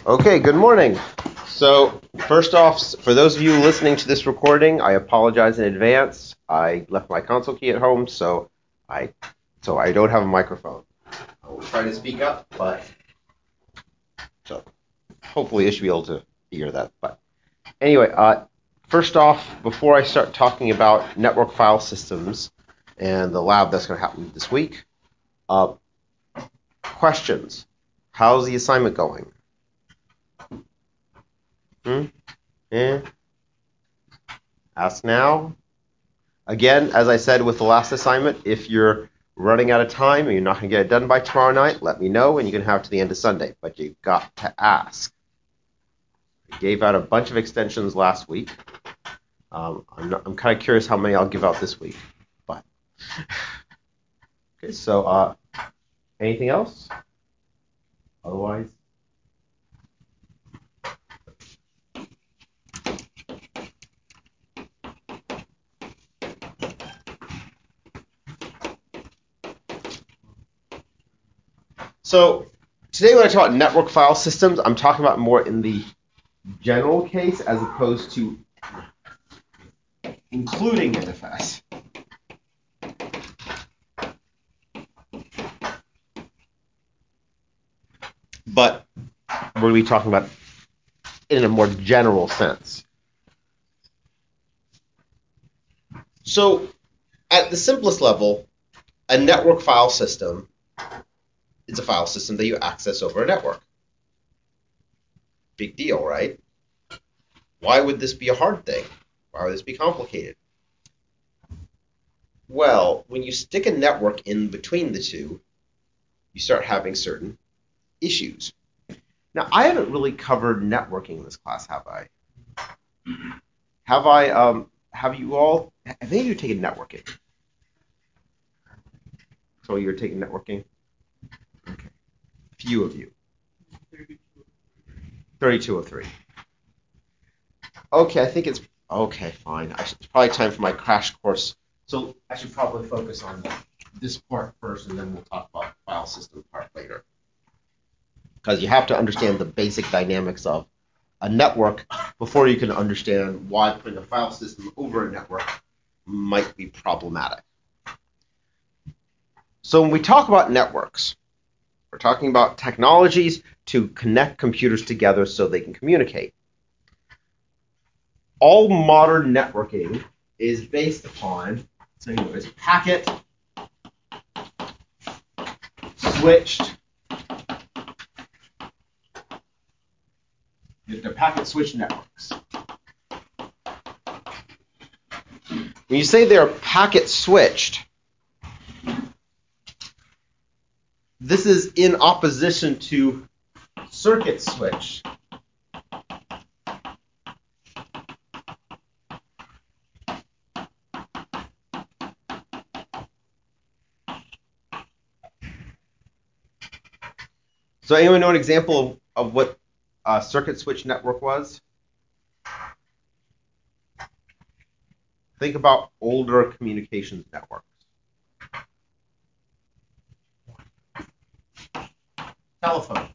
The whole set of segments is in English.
Okay, good morning. So, first off, for those of you listening to this recording, I apologize in advance. I left my console key at home, so I don't have a microphone. I will try to speak up, but so hopefully I should be able to figure that. But anyway, first off, before I start talking about network file systems and the lab that's going to happen this week, questions. How's the assignment going? Ask now. Again, as I said with the last assignment, if you're running out of time and you're not going to get it done by tomorrow night, let me know and you can have it to the end of Sunday. But you've got to ask. I gave out a bunch of extensions last week. I'm kind of curious how many I'll give out this week. But okay, so anything else? Otherwise. So today when I talk about network file systems, I'm talking about more in the general case as opposed to including NFS. But we're going to be talking about it in a more general sense. So at the simplest level, a network file system is a file system that you access over a network. Big deal, right? Why would this be a hard thing? Why would this be complicated? Well, when you stick a network in between the two, you start having certain issues. Now, I haven't really covered networking in this class, have I? Have I? Have you all? Have any of you taken networking? So you're taking networking? Okay. Few of you. 3203. Okay, I think it's okay. Fine. It's probably time for my crash course. So I should probably focus on this part first, and then we'll talk about the file system part later. Because you have to understand the basic dynamics of a network before you can understand why putting a file system over a network might be problematic. So when we talk about networks, we're talking about technologies to connect computers together so they can communicate. All modern networking is based upon, so anyways, packet switched. They're packet switched networks. When you say they're packet switched, this is in opposition to circuit switched. So anyone know an example of what a circuit switch network was? Think about older communications networks. Telephone.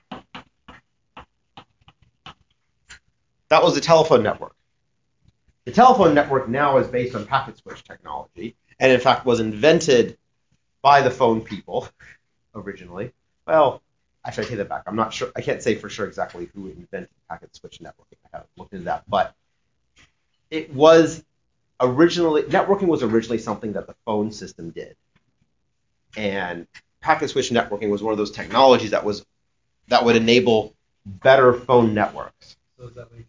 That was the telephone network. The telephone network now is based on packet switch technology, and in fact was invented by the phone people originally. Well, actually, I take that back. I'm not sure. I can't say for sure exactly who invented packet switch networking. I haven't looked into that, but it was originally networking was originally something that the phone system did, and packet switch networking was one of those technologies that would enable better phone networks. So is that like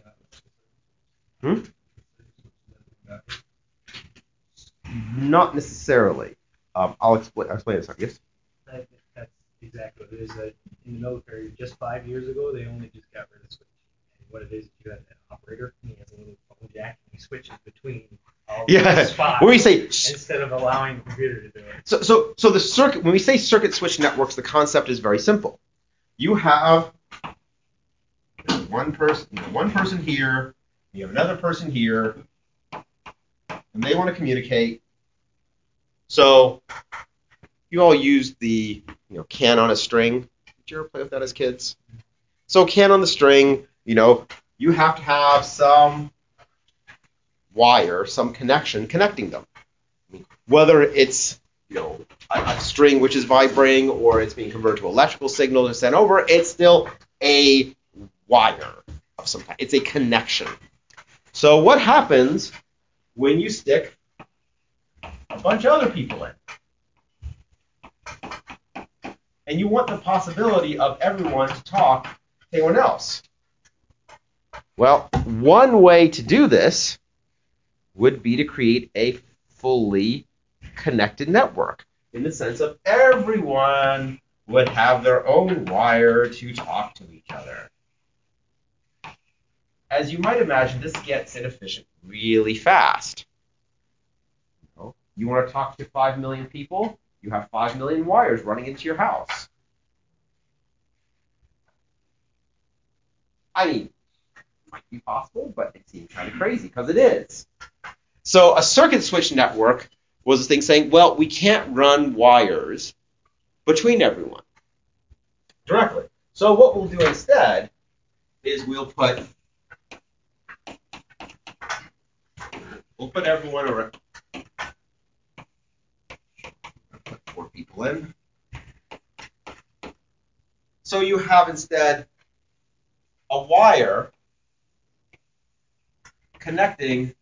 Not necessarily. I'll explain it. Sorry. Yes. That's exactly what it is. In the military, just 5 years ago, they only just got rid of switching. And what it is, you have an operator, and he has a little phone jack, and he switches between all the spots. When we say instead of allowing the computer to do it. So the circuit. When we say circuit switch networks, the concept is very simple. You have one person here. You have another person here, and they want to communicate. So you all use the can on a string. Did you ever play with that as kids? So CAN on the string, you have to have some wire, some connection connecting them. Whether it's a string which is vibrating or it's being converted to electrical signal and sent over, it's still a wire of some kind. It's a connection. So what happens when you stick a bunch of other people in? And you want the possibility of everyone to talk to anyone else. Well, one way to do this would be to create a fully connected network, in the sense of everyone would have their own wire to talk to each other. As you might imagine, this gets inefficient really fast. You want to talk to 5 million people? You have 5 million wires running into your house. I mean, it might be possible, but it seems kind of crazy because it is. So a circuit switch network was a thing saying, well, we can't run wires between everyone directly. So what we'll do instead is we'll put everyone around. Put 4 people in. So you have instead a wire connecting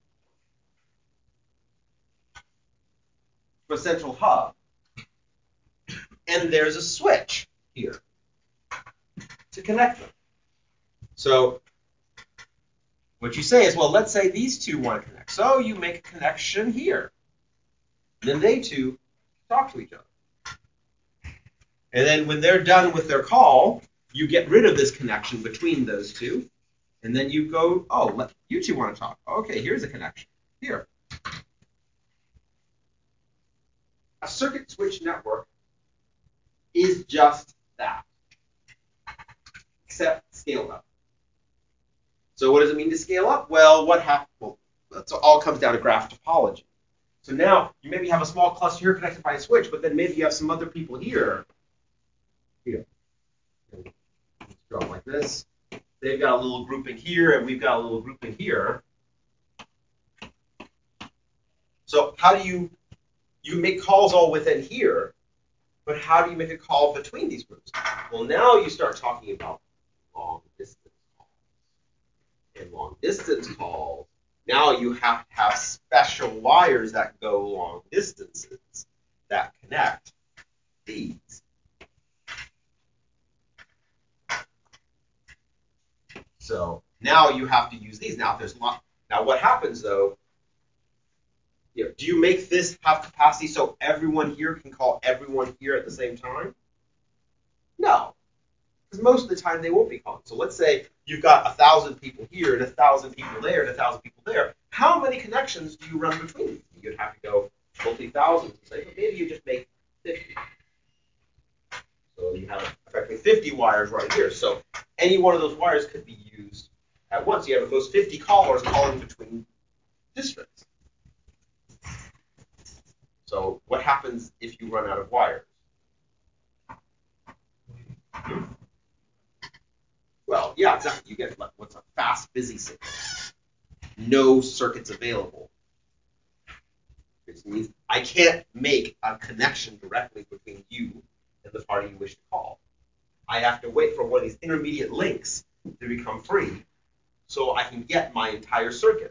to a central hub. And there's a switch here to connect them. So what you say is, well, let's say these two want to connect. So you make a connection here. Then they two talk to each other. And then when they're done with their call, you get rid of this connection between those two. And then you go, oh, you two want to talk. Okay, here's a connection. Here. A circuit switch network is just that, except scaled up. So what does it mean to scale up? Well, what happens? Well, it all comes down to graph topology. So now you maybe have a small cluster here connected by a switch, but then maybe you have some other people here. Here. Let's draw like this. They've got a little grouping here, and we've got a little grouping here. So how do you make calls all within here, but how do you make a call between these groups? Well, now you start talking about long distance calls. And long distance calls, now you have to have special wires that go long distances that connect these. So now you have to use these. Now what happens though? Do you make this have capacity so everyone here can call everyone here at the same time? No, because most of the time they won't be calling. So let's say you've got 1,000 people here and 1,000 people there and 1,000 people there. How many connections do you run between these? You'd have to go multi-thousands and say, but maybe you just make 50. So you have effectively 50 wires right here. So any one of those wires could be used at once. You have those 50 callers calling between districts. So what happens if you run out of wires? Well, yeah, exactly. You get what's a fast, busy signal. No circuits available. Which means I can't make a connection directly between you and the party you wish to call. I have to wait for one of these intermediate links to become free so I can get my entire circuit.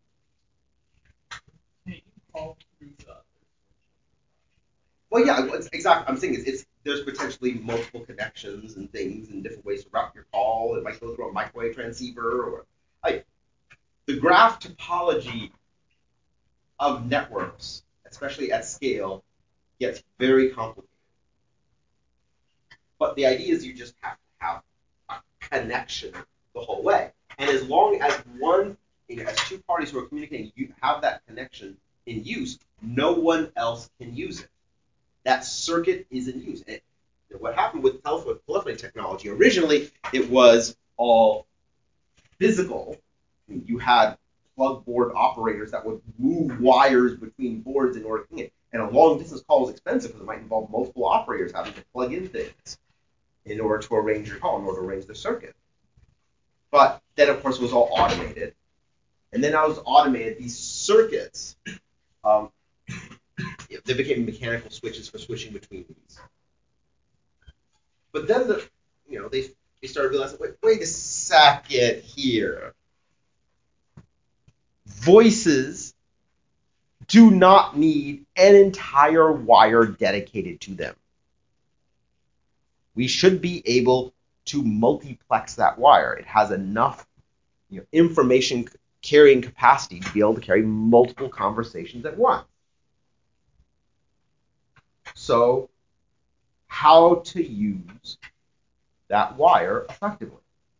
Well, yeah, exactly. I'm saying there's potentially multiple connections and things and different ways to route your call. It might go through a microwave transceiver or the graph topology of networks, especially at scale, gets very complicated. But the idea is you just have to have a connection the whole way. And as long as as two parties who are communicating, you have that connection in use, no one else can use it. That circuit is in use. And what happened with telephony technology, originally it was all physical. You had plug board operators that would move wires between boards in order to connect. And a long distance call was expensive because it might involve multiple operators having to plug in things. in order to arrange your call, in order to arrange the circuit. But then, of course, it was all automated. And then as it was automated, these circuits, they became mechanical switches for switching between these. But then they started realizing, wait a second here. Voices do not need an entire wire dedicated to them. We should be able to multiplex that wire. It has enough information carrying capacity to be able to carry multiple conversations at once. So, how to use that wire effectively?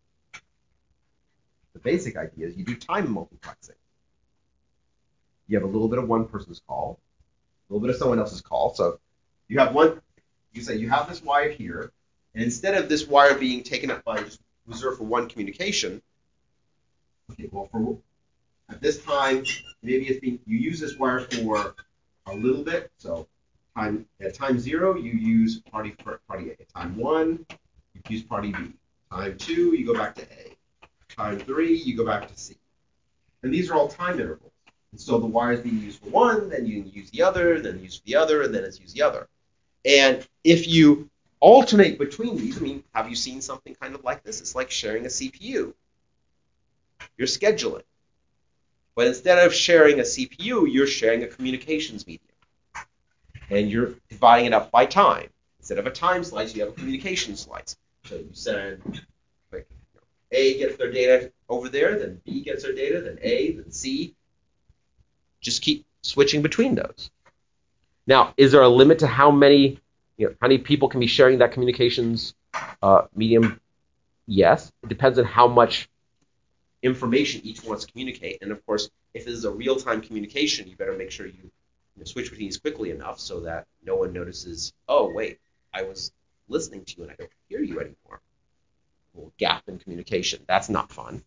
The basic idea is you do time multiplexing. You have a little bit of one person's call, a little bit of someone else's call. So you have one, you say you have this wire here, and instead of this wire being taken up by just reserved for one communication, okay, well, at this time, maybe you use this wire for a little bit. So at time 0, you use party A. At time 1, you use party B. Time 2, you go back to A. Time 3, you go back to C. And these are all time intervals. And so the wire is being used for one, then you use the other, then use the other, and then it's used the other. And if you alternate between these, have you seen something kind of like this? It's like sharing a CPU. You're scheduling. But instead of sharing a CPU, you're sharing a communications medium. And you're dividing it up by time. Instead of a time slice, you have a communication slice. So you send, A gets their data over there, then B gets their data, then A, then C. Just keep switching between those. Now, is there a limit to how many people can be sharing that communications medium? Yes. It depends on how much information each wants to communicate. And of course, if this is a real-time communication, you better make sure you switch between these quickly enough so that no one notices, oh, wait, I was listening to you and I don't hear you anymore. A little gap in communication. That's not fun.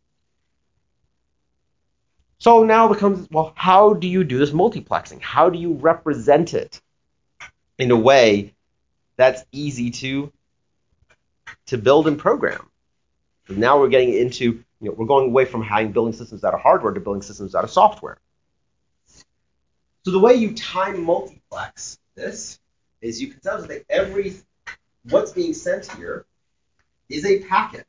So now becomes, well, how do you do this multiplexing? How do you represent it in a way that's easy to build and program? So now we're getting into, we're going away from building systems out of hardware to building systems out of software. So the way you time multiplex this is you can tell that what's being sent here is a packet.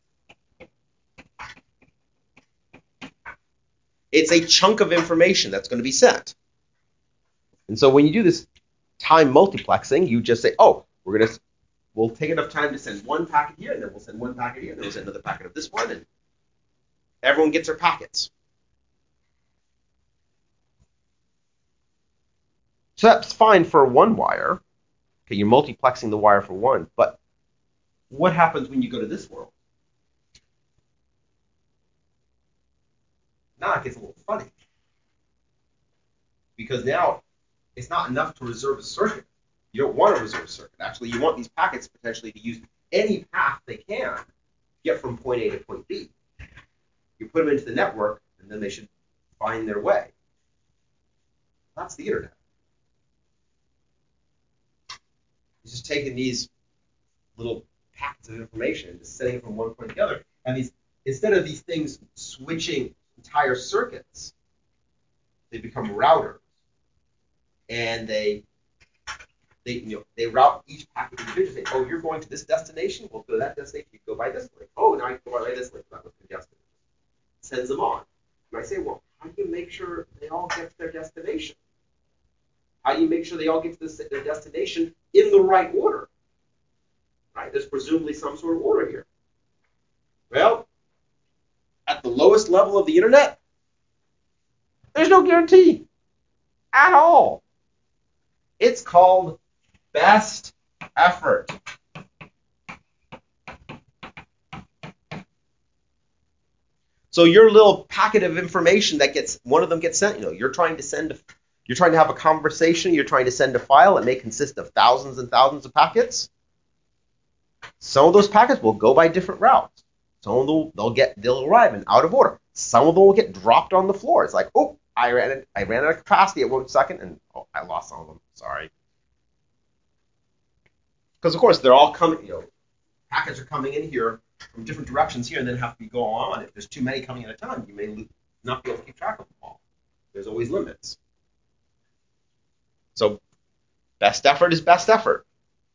It's a chunk of information that's going to be sent. And so when you do this time multiplexing, you just say, oh, we'll take enough time to send one packet here, and then we'll send one packet here, and then we'll send another packet of this one, and everyone gets their packets. So that's fine for one wire. Okay, you're multiplexing the wire for one, but what happens when you go to this world? Now it gets a little funny. Because now it's not enough to reserve a circuit. You don't want to reserve a circuit. Actually, you want these packets potentially to use any path they can to get from point A to point B. You put them into the network, and then they should find their way. That's the internet. It's just taking these little packets of information and just sending it from one point to the other. And instead of these things switching entire circuits, they become routers. And they route each packet individually. Oh, you're going to this destination? Well, go to that destination. You go by this link. Oh, now you go by this link. That was congested. Sends them on. And I say, well, how do you make sure they all get to their destination? How do you make sure they all get to their destination in the right order? Right? There's presumably some sort of order here. Well, at the lowest level of the internet, there's no guarantee at all. It's called best effort. So your little packet of information that one of them gets sent, you're trying to have a conversation, you're trying to send a file. It may consist of thousands and thousands of packets. Some of those packets will go by different routes. Some of them they'll arrive in out of order. Some of them will get dropped on the floor. It's like, oh, I ran out of capacity at 1 second, and I lost some of them. Sorry. Because of course they're all coming. packets are coming in here from different directions here and then have to go on. If there's too many coming at a time, you may not be able to keep track of them all. There's always limits. So best effort is best effort.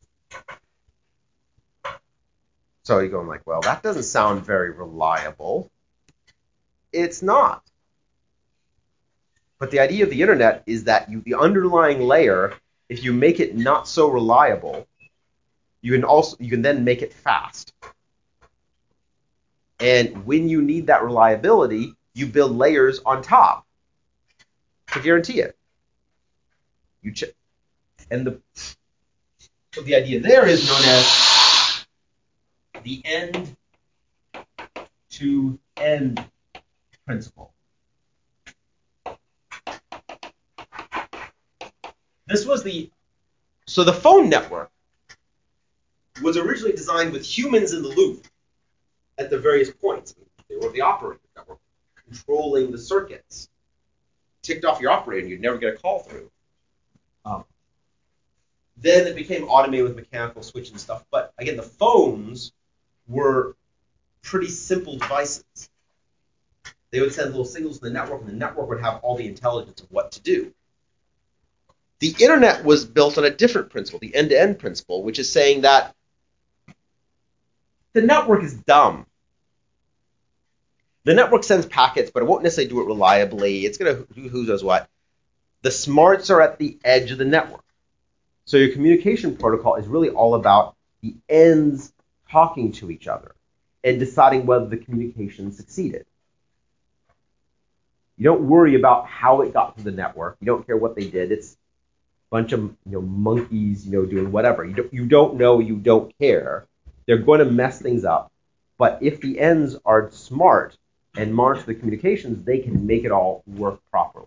So you're going like, well, that doesn't sound very reliable. It's not. But the idea of the internet is that the underlying layer, if you make it not so reliable, you can then make it fast. And when you need that reliability, you build layers on top to guarantee it. So the idea there is known as the end-to-end principle. So the phone network was originally designed with humans in the loop at the various points. They were the operators that were controlling the circuits. Ticked off your operator and you'd never get a call through. Then it became automated with mechanical switch and stuff. But again, the phones were pretty simple devices. They would send little signals to the network, and the network would have all the intelligence of what to do. The internet was built on a different principle, the end-to-end principle, which is saying that the network is dumb. The network sends packets, but it won't necessarily do it reliably. It's going to do who knows what. The smarts are at the edge of the network. So your communication protocol is really all about the ends talking to each other and deciding whether the communication succeeded. You don't worry about how it got to the network. You don't care what they did. It's a bunch of monkeys doing whatever. You don't know. You don't care. They're going to mess things up. But if the ends are smart and monitor the communications, they can make it all work properly.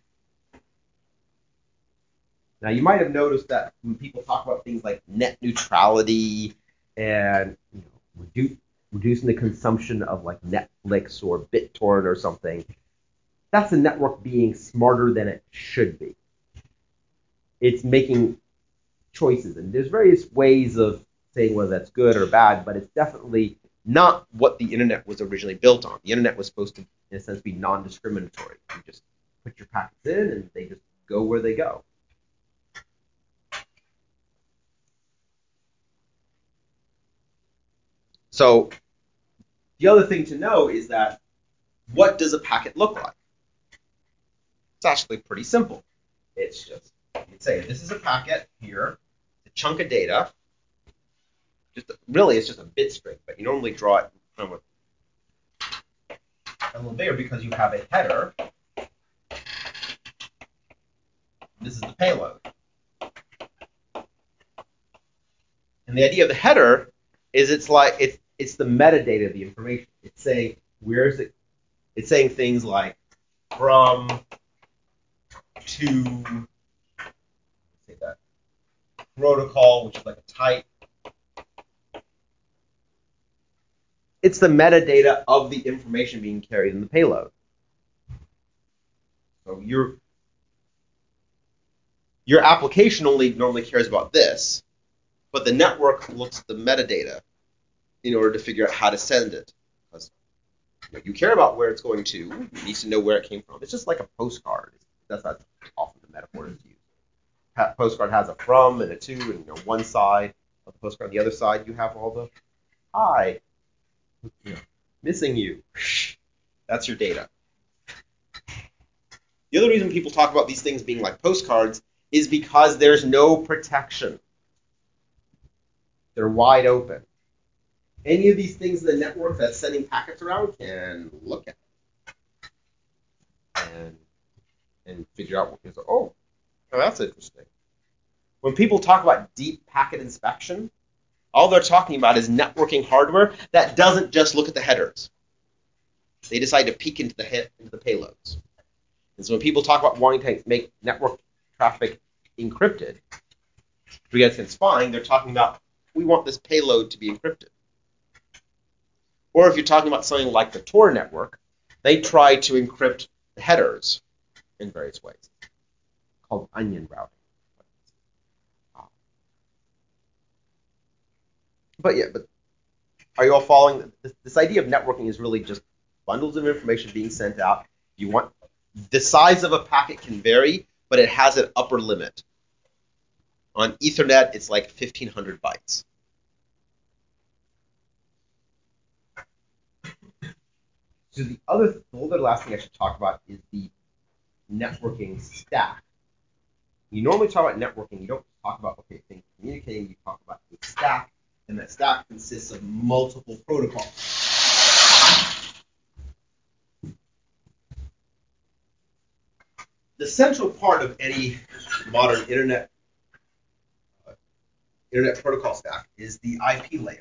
Now, you might have noticed that when people talk about things like net neutrality and reducing the consumption of like Netflix or BitTorrent or something, that's a network being smarter than it should be. It's making choices, and there's various ways of saying whether that's good or bad, but it's definitely not what the internet was originally built on. The internet was supposed to, in a sense, be non-discriminatory. You just put your packets in, and they just go where they go. So the other thing to know is that what does a packet look like? It's actually pretty simple. It's just, you'd say, this is a packet here, a chunk of data. Really, it's just a bit string, but you normally draw it from a little bigger because you have a header. This is the payload. And the idea of the header is it's the metadata of the information. It's saying where is it? It's saying things like from to say that protocol, which is like a type. It's the metadata of the information being carried in the payload. So your application only normally cares about this, but the network looks at the metadata in order to figure out how to send it. Because you care about where it's going to. You need to know where it came from. It's just like a postcard. That's not often the metaphor is used. Postcard has a from and a to, and one side of the postcard, the other side you have all the hi, missing you. That's your data. The other reason people talk about these things being like postcards is because there's no protection. They're wide open. Any of these things in the network that's sending packets around can look at it and figure out oh, that's interesting. When people talk about deep packet inspection, all they're talking about is networking hardware that doesn't just look at the headers. They decide to peek into the payloads. And so when people talk about wanting to make network traffic encrypted, because it's fine, they're talking about we want this payload to be encrypted. Or if you're talking about something like the Tor network, they try to encrypt the headers in various ways, called onion routing. But Are you all following? This idea of networking is really just bundles of information being sent out. You want the size of a packet can vary, but it has an upper limit. On Ethernet, it's like 1,500 bytes. So the other last thing I should talk about is the networking stack. You normally talk about networking, you don't talk about, okay, things communicating, you talk about a stack, and that stack consists of multiple protocols. The central part of any modern internet protocol stack is the IP layer.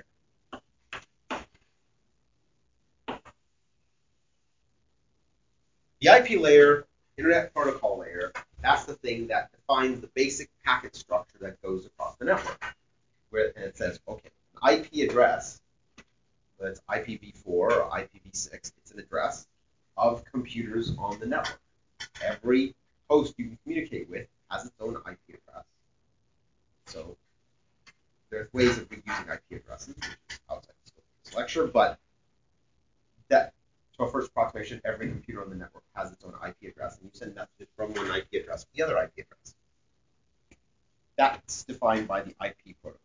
The IP layer, internet protocol layer, that's the thing that defines the basic packet structure that goes across the network. Where and it says, okay, an IP address, whether it's IPv4 or IPv6, it's an address of computers on the network. Every host you can communicate with has its own IP address. So there's ways of using IP addresses, which is outside the scope of this lecture, but that, to our first approximation, every computer on the network has its own IP address, and you send messages from one IP address to the other IP address. That's defined by the IP protocol.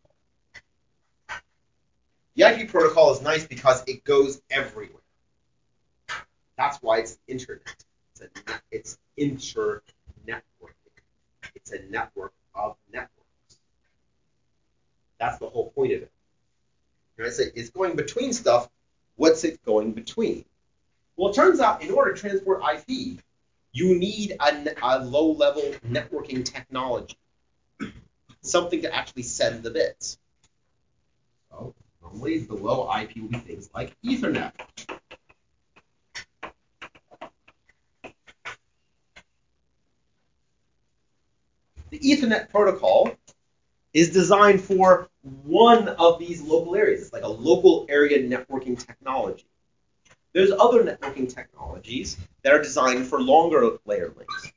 The IP protocol is nice because it goes everywhere. That's why it's internet. It's inter-networking. It's a network of networks. That's the whole point of it. And I say it's going between stuff. What's it going between? Well, it turns out in order to transport IP, you need a low-level networking technology, something to actually send the bits. So normally the low IP will be things like Ethernet. The Ethernet protocol is designed for one of these local areas. It's like a local area networking technology. There's other networking technologies that are designed for longer layer links.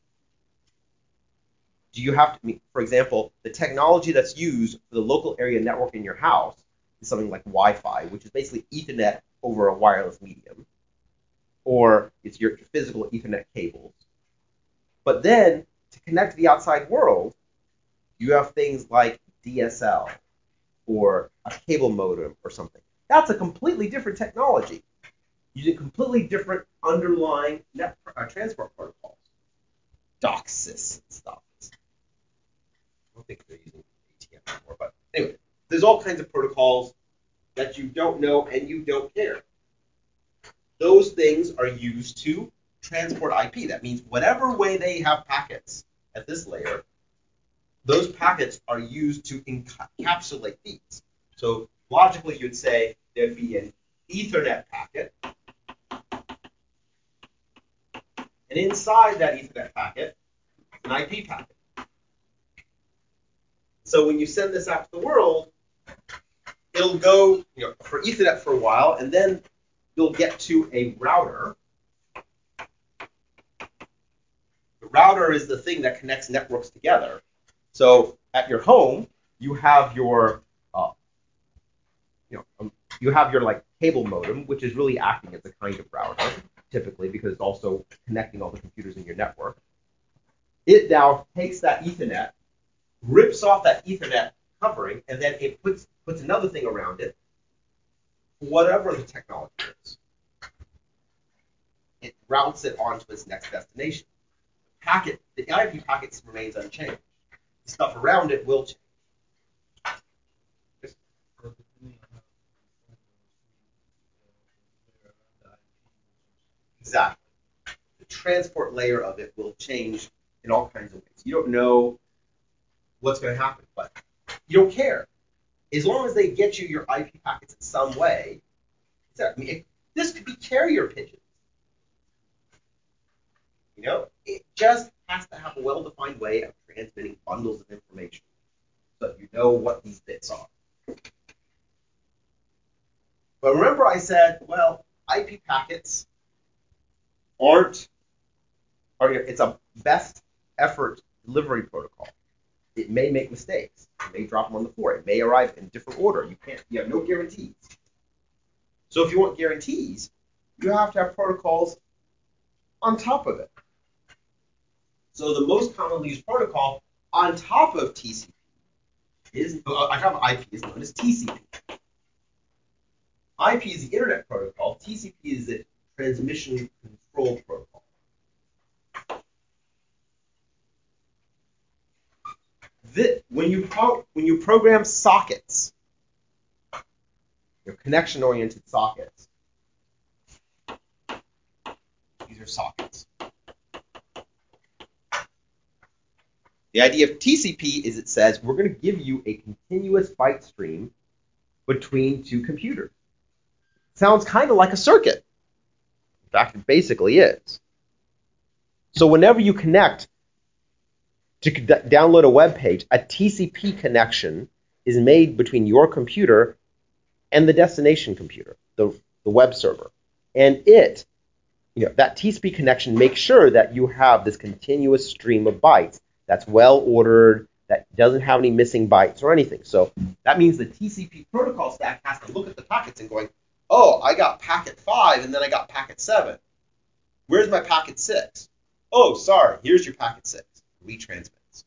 Do you have to, for example, the technology that's used for the local area network in your house is something like Wi-Fi, which is basically Ethernet over a wireless medium, or it's your physical Ethernet cables. But then, to connect to the outside world, you have things like DSL or a cable modem or something. That's a completely different technology using completely different underlying transport protocols. DOCSIS and stuff. I don't think they're using ATM anymore, but anyway, there's all kinds of protocols that you don't know and you don't care. Those things are used to transport IP. That means whatever way they have packets at this layer, those packets are used to encapsulate these. So logically, you'd say there'd be an Ethernet packet, and inside that Ethernet packet, an IP packet. So when you send this out to the world, it'll go for Ethernet for a while, and then you'll get to a router. The router is the thing that connects networks together. So at your home, you have your like cable modem, which is really acting as a kind of router, typically, because it's also connecting all the computers in your network. It now takes that Ethernet, rips off that Ethernet covering, and then it puts another thing around it, whatever the technology is. It routes it onto its next destination. The IP packet remains unchanged. The stuff around it will change. Exactly. The transport layer of it will change in all kinds of ways. You don't know what's going to happen, but you don't care. As long as they get you your IP packets in some way, this could be carrier pigeons. It just has to have a well-defined way of transmitting bundles of information so that you know what these bits are. But remember I said, well, IP packets it's a best effort delivery protocol. It may make mistakes. It may drop them on the floor. It may arrive in different order. You have no guarantees. So if you want guarantees, you have to have protocols on top of it. So the most commonly used protocol on top of TCP on top of IP is known as TCP. IP is the Internet Protocol. TCP is the Transmission Control Protocol. When you program sockets, your connection-oriented sockets, these are sockets. The idea of TCP is it says we're going to give you a continuous byte stream between two computers. Sounds kind of like a circuit. In fact, it basically is. So whenever you connect to download a web page, a TCP connection is made between your computer and the destination computer, the web server. And that TCP connection makes sure that you have this continuous stream of bytes that's well ordered, that doesn't have any missing bytes or anything. So that means the TCP protocol stack has to look at the packets and going, oh, I got packet 5 and then I got packet 7. Where's my packet 6? Oh, sorry, here's your packet 6. Retransmits.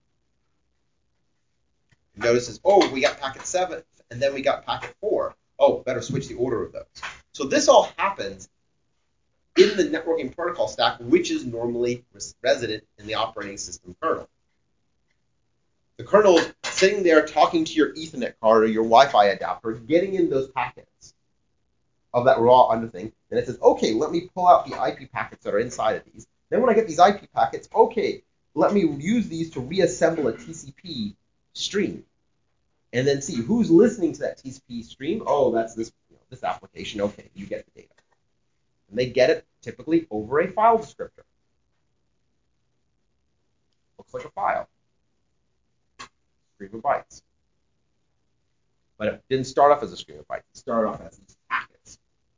Notices, oh, we got packet 7 and then we got packet 4. Oh, better switch the order of those. So this all happens in the networking protocol stack, which is normally resident in the operating system kernel. The kernel is sitting there talking to your Ethernet card or your Wi-Fi adapter, getting in those packets of that raw underthing, and it says, okay, let me pull out the IP packets that are inside of these. Then when I get these IP packets, okay, let me use these to reassemble a TCP stream, and then see who's listening to that TCP stream. Oh, that's this application. Okay, you get the data. And they get it typically over a file descriptor. Looks like a file. Stream of bytes. But it didn't start off as a stream of bytes. It started off as these packets.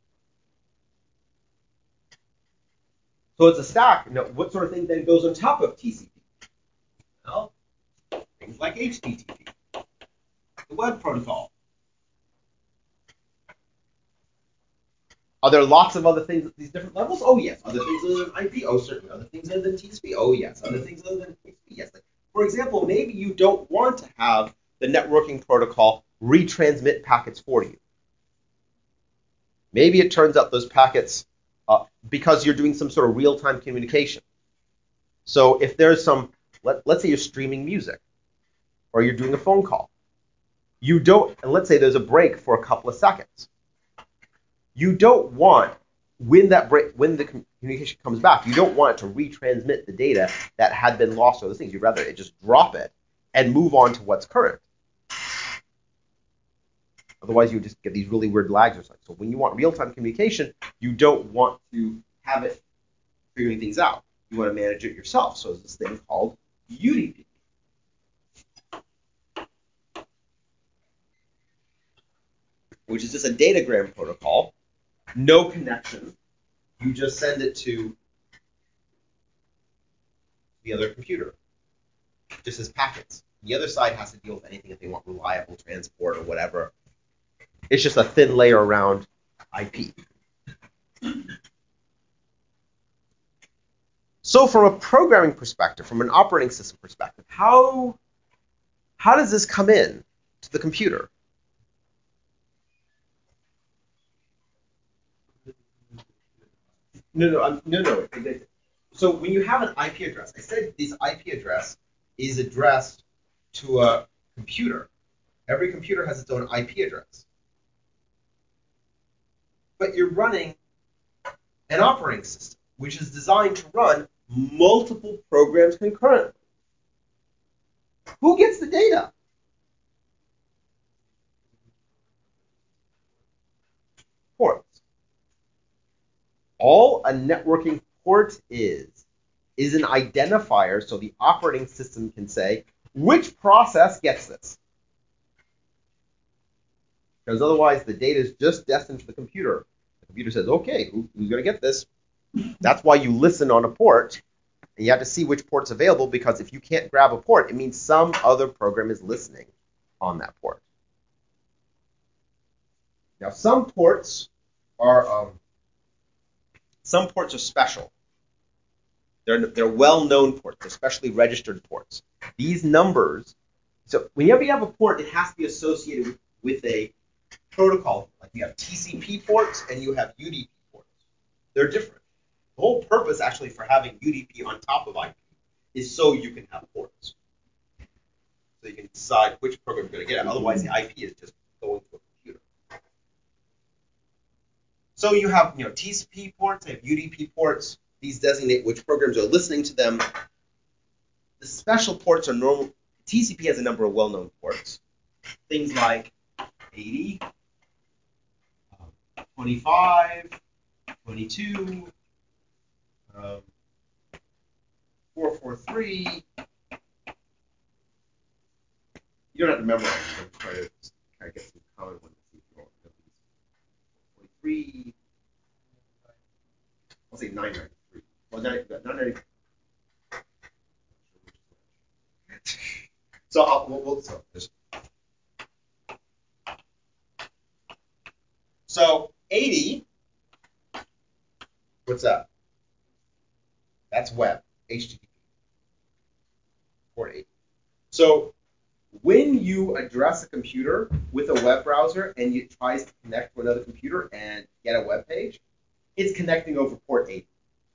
So it's a stack. Now, what sort of thing then goes on top of TCP? Well, things like HTTP, the web protocol. Are there lots of other things at these different levels? Oh, yes. Other things other than IP? Oh, certainly. Other things other than TCP? Oh, yes. Other things other than TCP? Yes. Like, for example, maybe you don't want to have the networking protocol retransmit packets for you. Maybe it turns out those packets, because you're doing some sort of real-time communication. So if there's some, let's say you're streaming music, or you're doing a phone call. And let's say there's a break for a couple of seconds. You don't want, when the communication comes back, you don't want it to retransmit the data that had been lost or those things. You'd rather it just drop it and move on to what's current. Otherwise, you just get these really weird lags or something. So when you want real-time communication, you don't want to have it figuring things out. You want to manage it yourself. So there's this thing called UDP. Which is just a datagram protocol. No connection. You just send it to the other computer, just as packets. The other side has to deal with anything if they want reliable transport or whatever. It's just a thin layer around IP. So from a programming perspective, from an operating system perspective, how does this come in to the computer? No. So when you have an IP address, I said this IP address is addressed to a computer. Every computer has its own IP address. But you're running an operating system, which is designed to run multiple programs concurrently. Who gets the data? Ports. All a networking port is an identifier so the operating system can say, which process gets this? Because otherwise the data is just destined for the computer. The computer says, okay, who's going to get this? That's why you listen on a port, and you have to see which port's available, because if you can't grab a port, it means some other program is listening on that port. Now, some ports are some ports are special. They're well-known ports. They're specially registered ports. These numbers. So whenever you have a port, it has to be associated with a protocol. Like you have TCP ports and you have UDP ports. They're different. The whole purpose, actually, for having UDP on top of IP is so you can have ports. So you can decide which program you're going to get. Otherwise, the IP is just going to a computer. So you have, TCP ports, you have UDP ports. These designate which programs are listening to them. The special ports are normal. TCP has a number of well-known ports. Things like 80, 25, 22, 443. You don't have to memorize them. I'm trying to get some common ones. 43. I'll say 993. Well, 993. So 80. What's that? That's web, HTTP. Port 80. So when you address a computer with a web browser and it tries to connect to another computer and get a web page, it's connecting over port 80.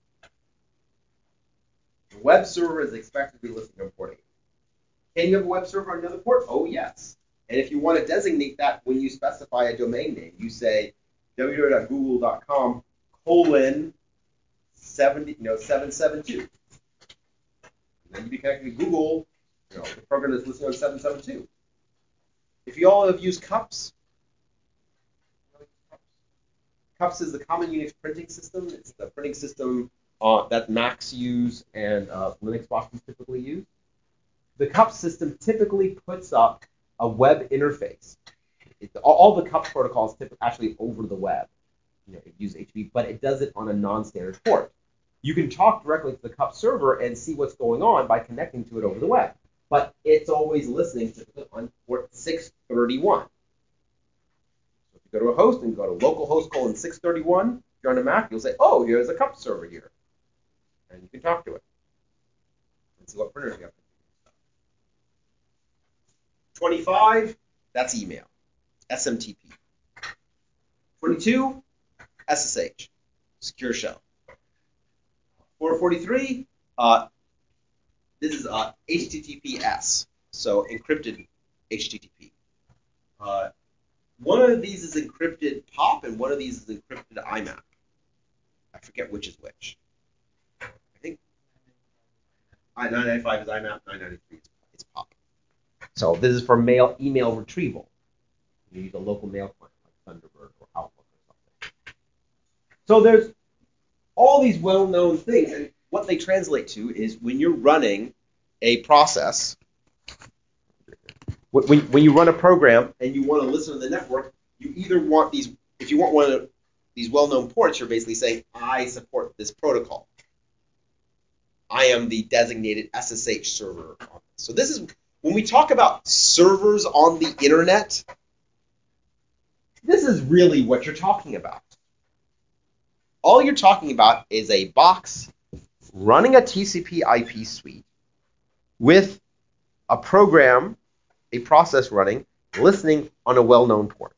The web server is expected to be listening on port 80. Can you have a web server on another port? Oh, yes. And if you want to designate that when you specify a domain name, you say www.google.com : 772. And then you be connected to Google, the program that's listening on 772. If you all have used CUPS, CUPS is the Common Unix Printing System. It's the printing system that Macs use and Linux boxes typically use. The CUPS system typically puts up a web interface. All the CUPS protocols actually over the web. It uses HTTP, but it does it on a non-standard port. You can talk directly to the CUPS server and see what's going on by connecting to it over the web. But it's always listening typically on port 631. So if you go to a host and go to localhost : 631, if you're on a Mac, you'll say, oh, here's a CUPS server here. And you can talk to it and see what printers you have. 25, that's email, SMTP. 22, SSH, secure shell. 443, this is HTTPS, so encrypted HTTP. One of these is encrypted POP, and one of these is encrypted IMAP. I forget which is which. I think 995 is IMAP, 993 is POP. So this is for email retrieval. You use a local mail client like Thunderbird or Outlook or something. So there's all these well-known things, and what they translate to is when you're running a process, when you run a program and you want to listen to the network, you either want these, if you want one of these well-known ports, you're basically saying, I support this protocol. I am the designated SSH server on this. So this is, when we talk about servers on the internet, this is really what you're talking about. All you're talking about is a box running a TCP IP suite with a program, a process running, listening on a well-known port.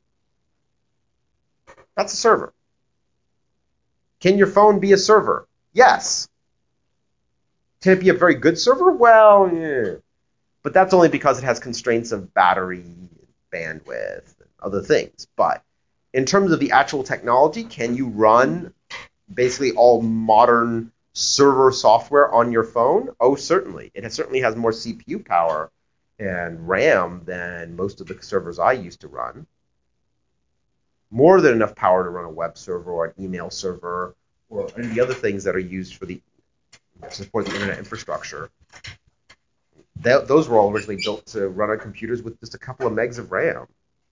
That's a server. Can your phone be a server? Yes. Can it be a very good server? Well, yeah. But that's only because it has constraints of battery, bandwidth, and other things. But in terms of the actual technology, can you run basically all modern server software on your phone? Oh, certainly. It certainly has more CPU power and RAM than most of the servers I used to run. More than enough power to run a web server or an email server or any of the other things that are used for to support the internet infrastructure. Those were all originally built to run on computers with just a couple of megs of RAM.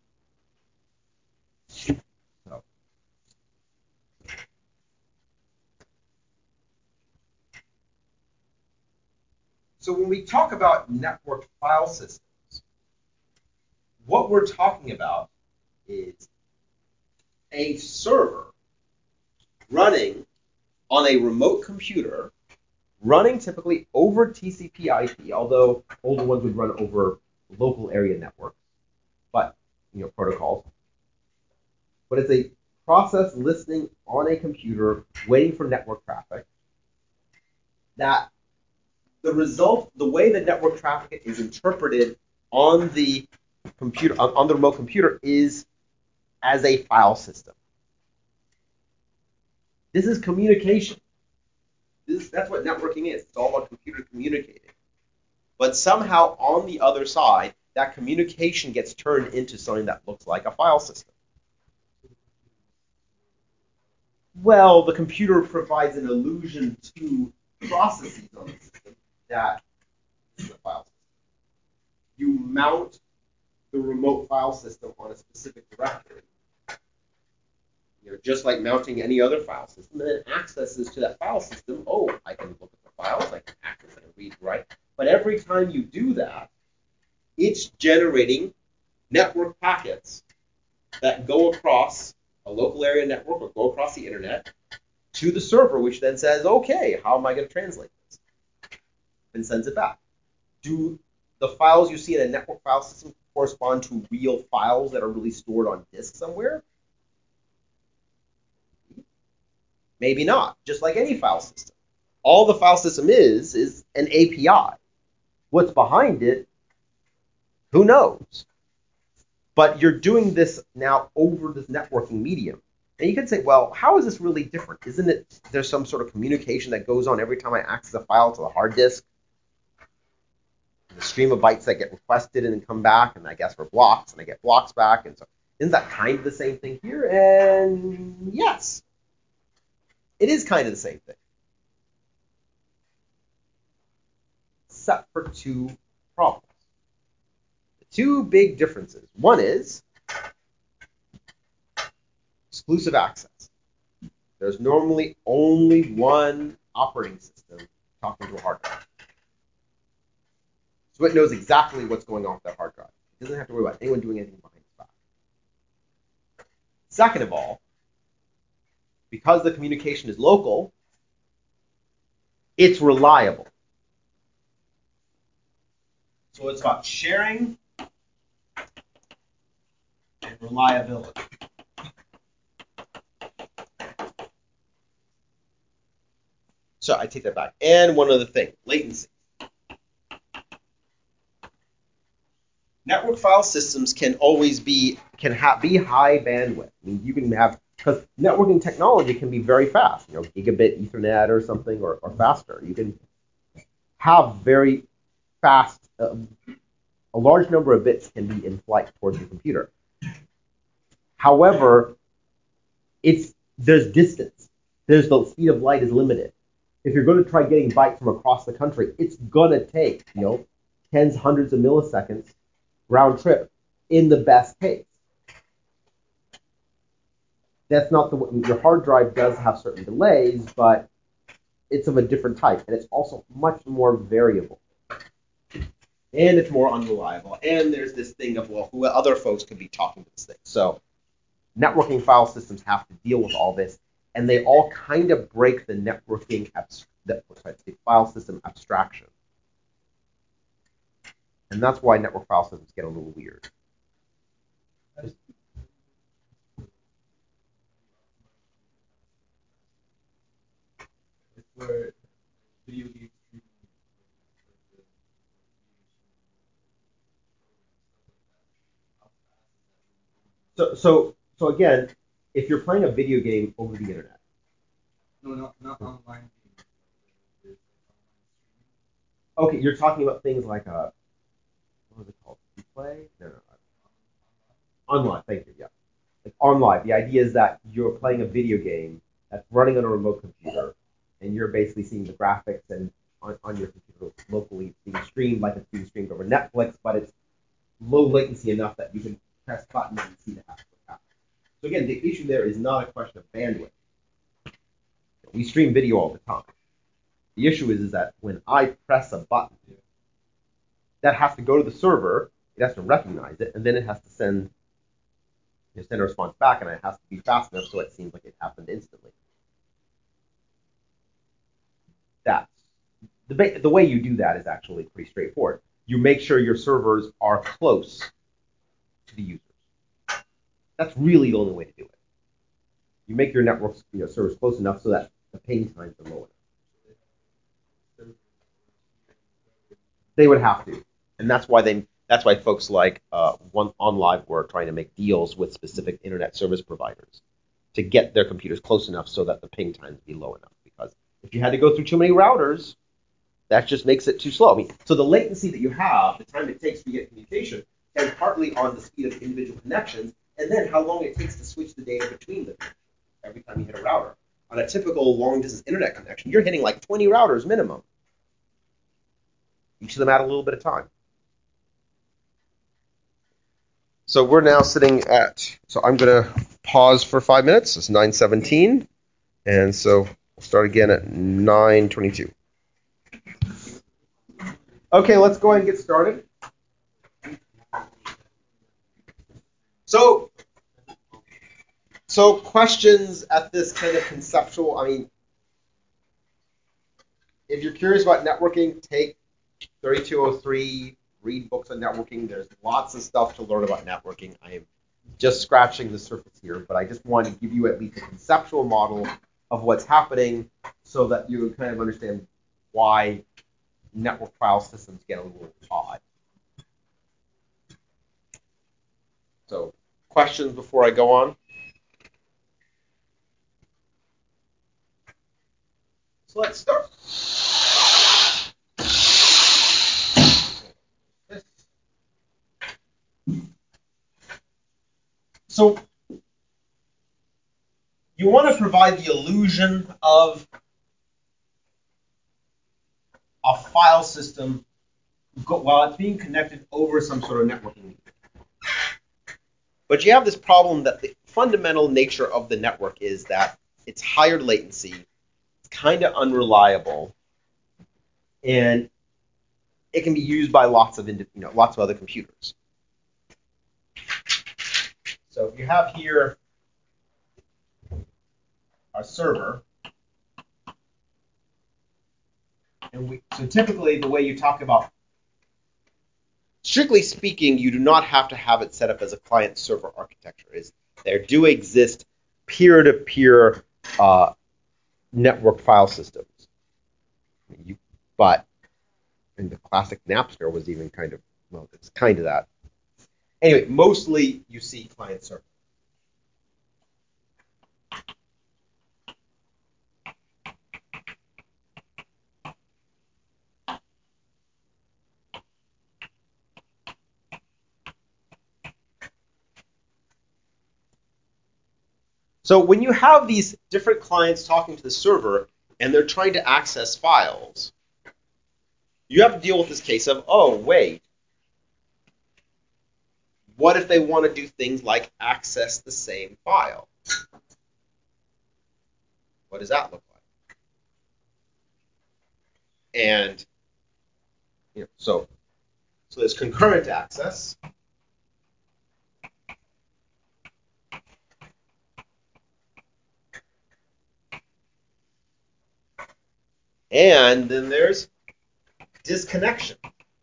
So when we talk about networked file systems, what we're talking about is a server running on a remote computer, running typically over TCP/IP, although older ones would run over local area networks, but protocols. But it's a process listening on a computer, waiting for network traffic. That the result, the way the network traffic is interpreted on the computer, on the remote computer, is as a file system. This is communication. That's what networking is. It's all about computer communicating. But somehow on the other side, that communication gets turned into something that looks like a file system. Well, the computer provides an illusion to processes on the system that this is a file system. You mount the remote file system on a specific directory, just like mounting any other file system, and then accesses to that file system. Oh, I can look at the files, I can access, I can read, write. But every time you do that, it's generating network packets that go across a local area network or go across the internet to the server, which then says, okay, how am I going to translate this? And sends it back. Do the files you see in a network file system correspond to real files that are really stored on disk somewhere? Maybe not, just like any file system. All the file system is an API. What's behind it, who knows? But you're doing this now over this networking medium. And you could say, well, how is this really different? Isn't it there's some sort of communication that goes on every time I access a file to the hard disk? The stream of bytes that get requested and then come back, and I guess for blocks, and I get blocks back. And so isn't that kind of the same thing here? And yes, it is kind of the same thing. Except for two problems. The two big differences. One is exclusive access. There's normally only one operating system talking to a hard drive. So it knows exactly what's going on with that hard drive. It doesn't have to worry about anyone doing anything behind its back. Second of all, because the communication is local, it's reliable. So it's about sharing and reliability. So I take that back. And one other thing, latency. Network file systems can always be high bandwidth. I mean, you can have, because networking technology can be very fast, gigabit Ethernet or something, or faster. You can have very fast, a large number of bits can be in flight towards the computer. However, there's distance. The speed of light is limited. If you're going to try getting bytes from across the country, it's going to take, tens, hundreds of milliseconds round trip in the best case. That's not your hard drive does have certain delays, but it's of a different type, and it's also much more variable. And it's more unreliable. And there's this thing of, well, who other folks could be talking to this thing. So networking file systems have to deal with all this, and they all kind of break the networking the file system abstraction. And that's why network file systems get a little weird. So again, if you're playing a video game over the internet. No, not online. Okay, you're talking about things like what was it called? Replay? No. Online, thank you, yeah. Like online. The idea is that you're playing a video game that's running on a remote computer, and you're basically seeing the graphics and on your computer locally being streamed like it's being streamed over Netflix, but it's low latency enough that you can press buttons and see the happening. So again, the issue there is not a question of bandwidth. We stream video all the time. The issue is that when I press a button, that has to go to the server, it has to recognize it, and then it has to send You send a response back, and it has to be fast enough so it seems like it happened instantly. That's the way you do that is actually pretty straightforward. You make sure your servers are close to the users. That's really the only way to do it. You make your network servers close enough so that the ping times are low enough. They would have to, and that's why folks like OnLive were trying to make deals with specific internet service providers to get their computers close enough so that the ping times be low enough. Because if you had to go through too many routers, that just makes it too slow. I mean, so the latency that you have, the time it takes to get communication, depends partly on the speed of individual connections, and then how long it takes to switch the data between them every time you hit a router. On a typical long-distance internet connection, you're hitting like 20 routers minimum. Each of them add a little bit of time. So we're now sitting at, so I'm going to pause for 5 minutes. It's 9:17, and so we'll start again at 9:22. Okay, let's go ahead and get started. So questions at this kind of conceptual, I mean, if you're curious about networking, take 3203, read books on networking. There's lots of stuff to learn about networking. I am just scratching the surface here, but I just want to give you at least a conceptual model of what's happening so that you kind of understand why network file systems get a little odd. So, questions before I go on? So let's start. So you want to provide the illusion of a file system while it's being connected over some sort of networking. But you have this problem that the fundamental nature of the network is that it's higher latency, it's kind of unreliable, and it can be used by lots of other computers. So if you have here a server, and so typically the way you talk about, strictly speaking, you do not have to have it set up as a client-server architecture. There do exist peer-to-peer network file systems. But and the classic Napster was even it's kind of that. Anyway, mostly you see client-server. So when you have these different clients talking to the server and they're trying to access files, you have to deal with this case of, oh, wait, what if they want to do things like access the same file? What does that look like? And so there's concurrent access. And then there's disconnection.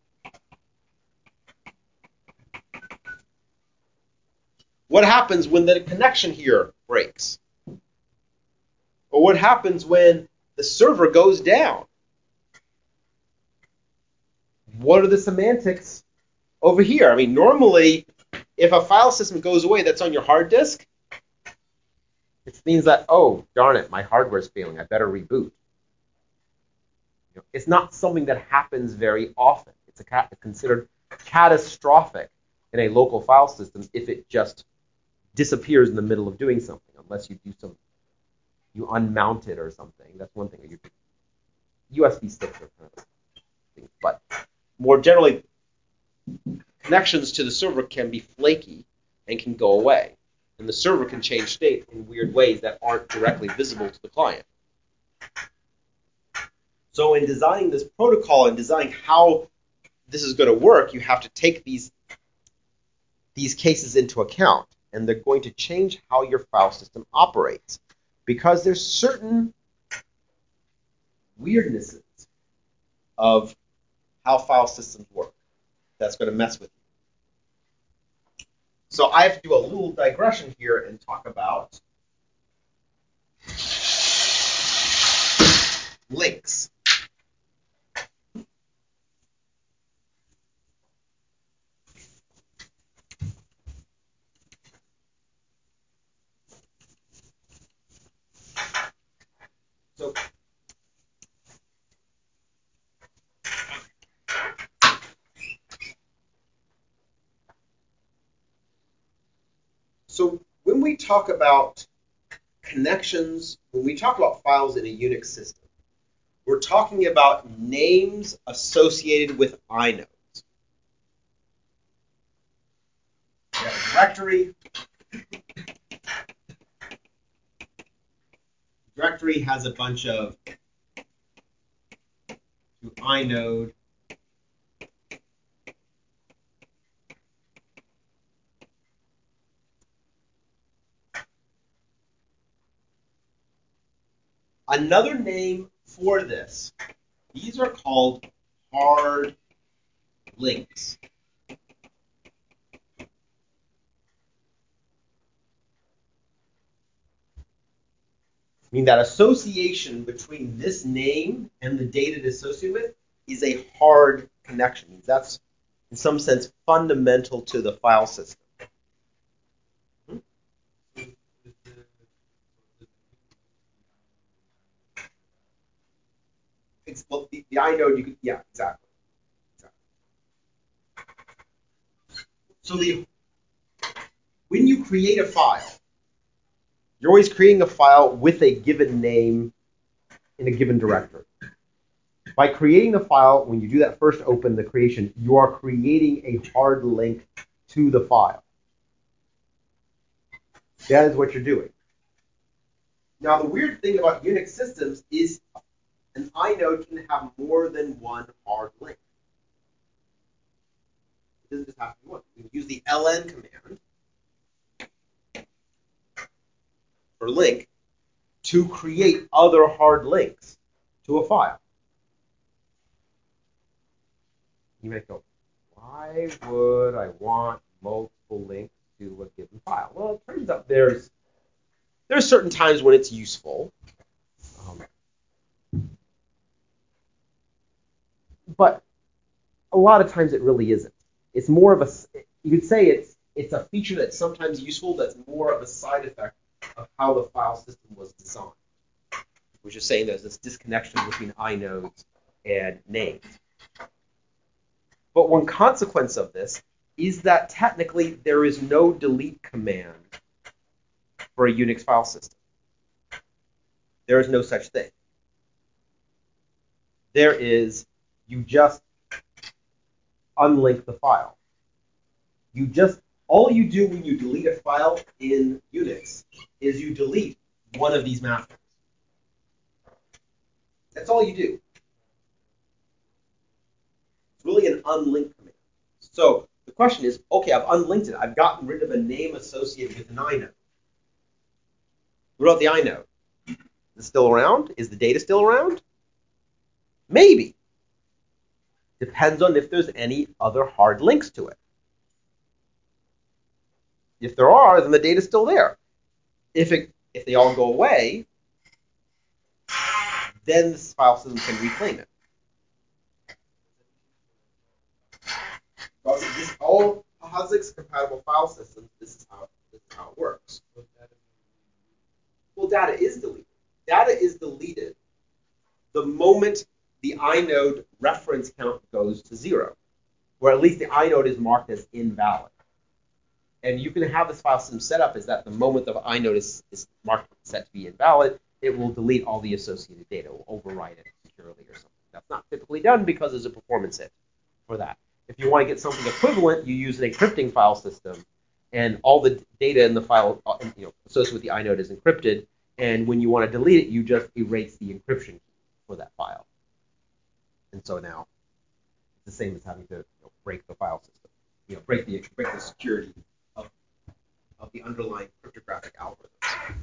What happens when the connection here breaks? Or what happens when the server goes down? What are the semantics over here? I mean, normally, if a file system goes away that's on your hard disk, it means that, oh, darn it, my hardware's failing. I better reboot. It's not something that happens very often. It's considered catastrophic in a local file system if it just disappears in the middle of doing something, unless you you unmount it or something. That's one thing. USB sticks are kind of things, but more generally, connections to the server can be flaky and can go away, and the server can change state in weird ways that aren't directly visible to the client. So in designing this protocol and designing how this is going to work, you have to take these cases into account. and they're going to change how your file system operates, because there's certain weirdnesses of how file systems work that's going to mess with you. So I have to do a little digression here and talk about links. So when we talk about connections, when we talk about files in a Unix system, we're talking about names associated with inodes. We have a directory. The directory has a bunch of inode. Another name for this, these are called hard links. I mean, that association between this name and the data it's associated with is a hard connection. That's, in some sense, fundamental to the file system. Well, the inode, you could, yeah, exactly. So when you create a file, you're always creating a file with a given name in a given directory. By creating the file, when you do that first open, the creation, you are creating a hard link to the file. That is what you're doing. Now, the weird thing about Unix systems is an inode can have more than one hard link. It doesn't just have to be one. You can use the ln command for link to create other hard links to a file. You might go, why would I want multiple links to a given file? Well, it turns out there's certain times when it's useful. But a lot of times it really isn't. It's more of a, you could say it's a feature that's sometimes useful that's more of a side effect of how the file system was designed, which is saying there's this disconnection between inodes and names. But one consequence of this is that technically there is no delete command for a Unix file system. There is no such thing. There is, you just unlink the file. All you do when you delete a file in Unix is you delete one of these mappings. That's all you do. It's really an unlink command. So the question is, okay, I've unlinked it. I've gotten rid of a name associated with an inode. What about the inode? Is it still around? Is the data still around? Maybe. Depends on if there's any other hard links to it. If there are, then the data's still there. If they all go away, then this file system can reclaim it. All POSIX compatible file systems, this is how it works. Well, data is deleted. Data is deleted the moment the inode reference count goes to 0, or at least the inode is marked as invalid. And you can have this file system set up as that the moment the inode is marked set to be invalid, it will delete all the associated data, it will overwrite it securely or something. That's not typically done because there's a performance hit for that. If you want to get something equivalent, you use an encrypting file system, and all the data in the file associated with the inode is encrypted, and when you want to delete it, you just erase the encryption key for that file. And so now it's the same as having to break the file system, break the security of of the underlying cryptographic algorithms.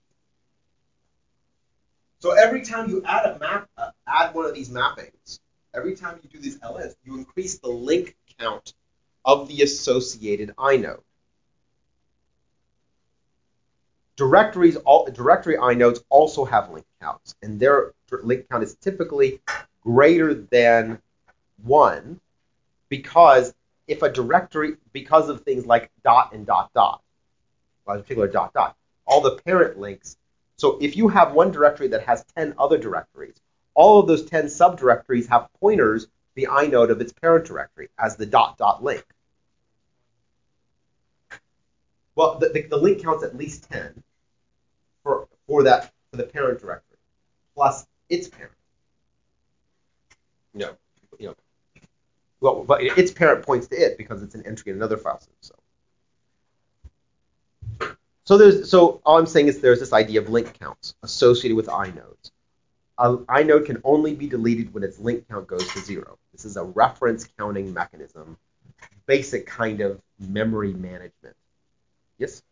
So every time you add one of these mappings, every time you do these LNs, you increase the link count of the associated inode. Directory inodes also have link counts, and their link count is typically greater than 1 because if a directory, because of things like dot and dot dot, in particular dot dot, all the parent links. So if you have one directory that has 10 other directories, all of those 10 subdirectories have pointers to the inode of its parent directory as the dot dot link. Well, the link counts at least 10 for the parent directory plus its parent. Well, but its parent points to it because it's an entry in another file system. So all I'm saying is there's this idea of link counts associated with inodes. An inode can only be deleted when its link count goes to 0. This is a reference counting mechanism, basic kind of memory management. Yes?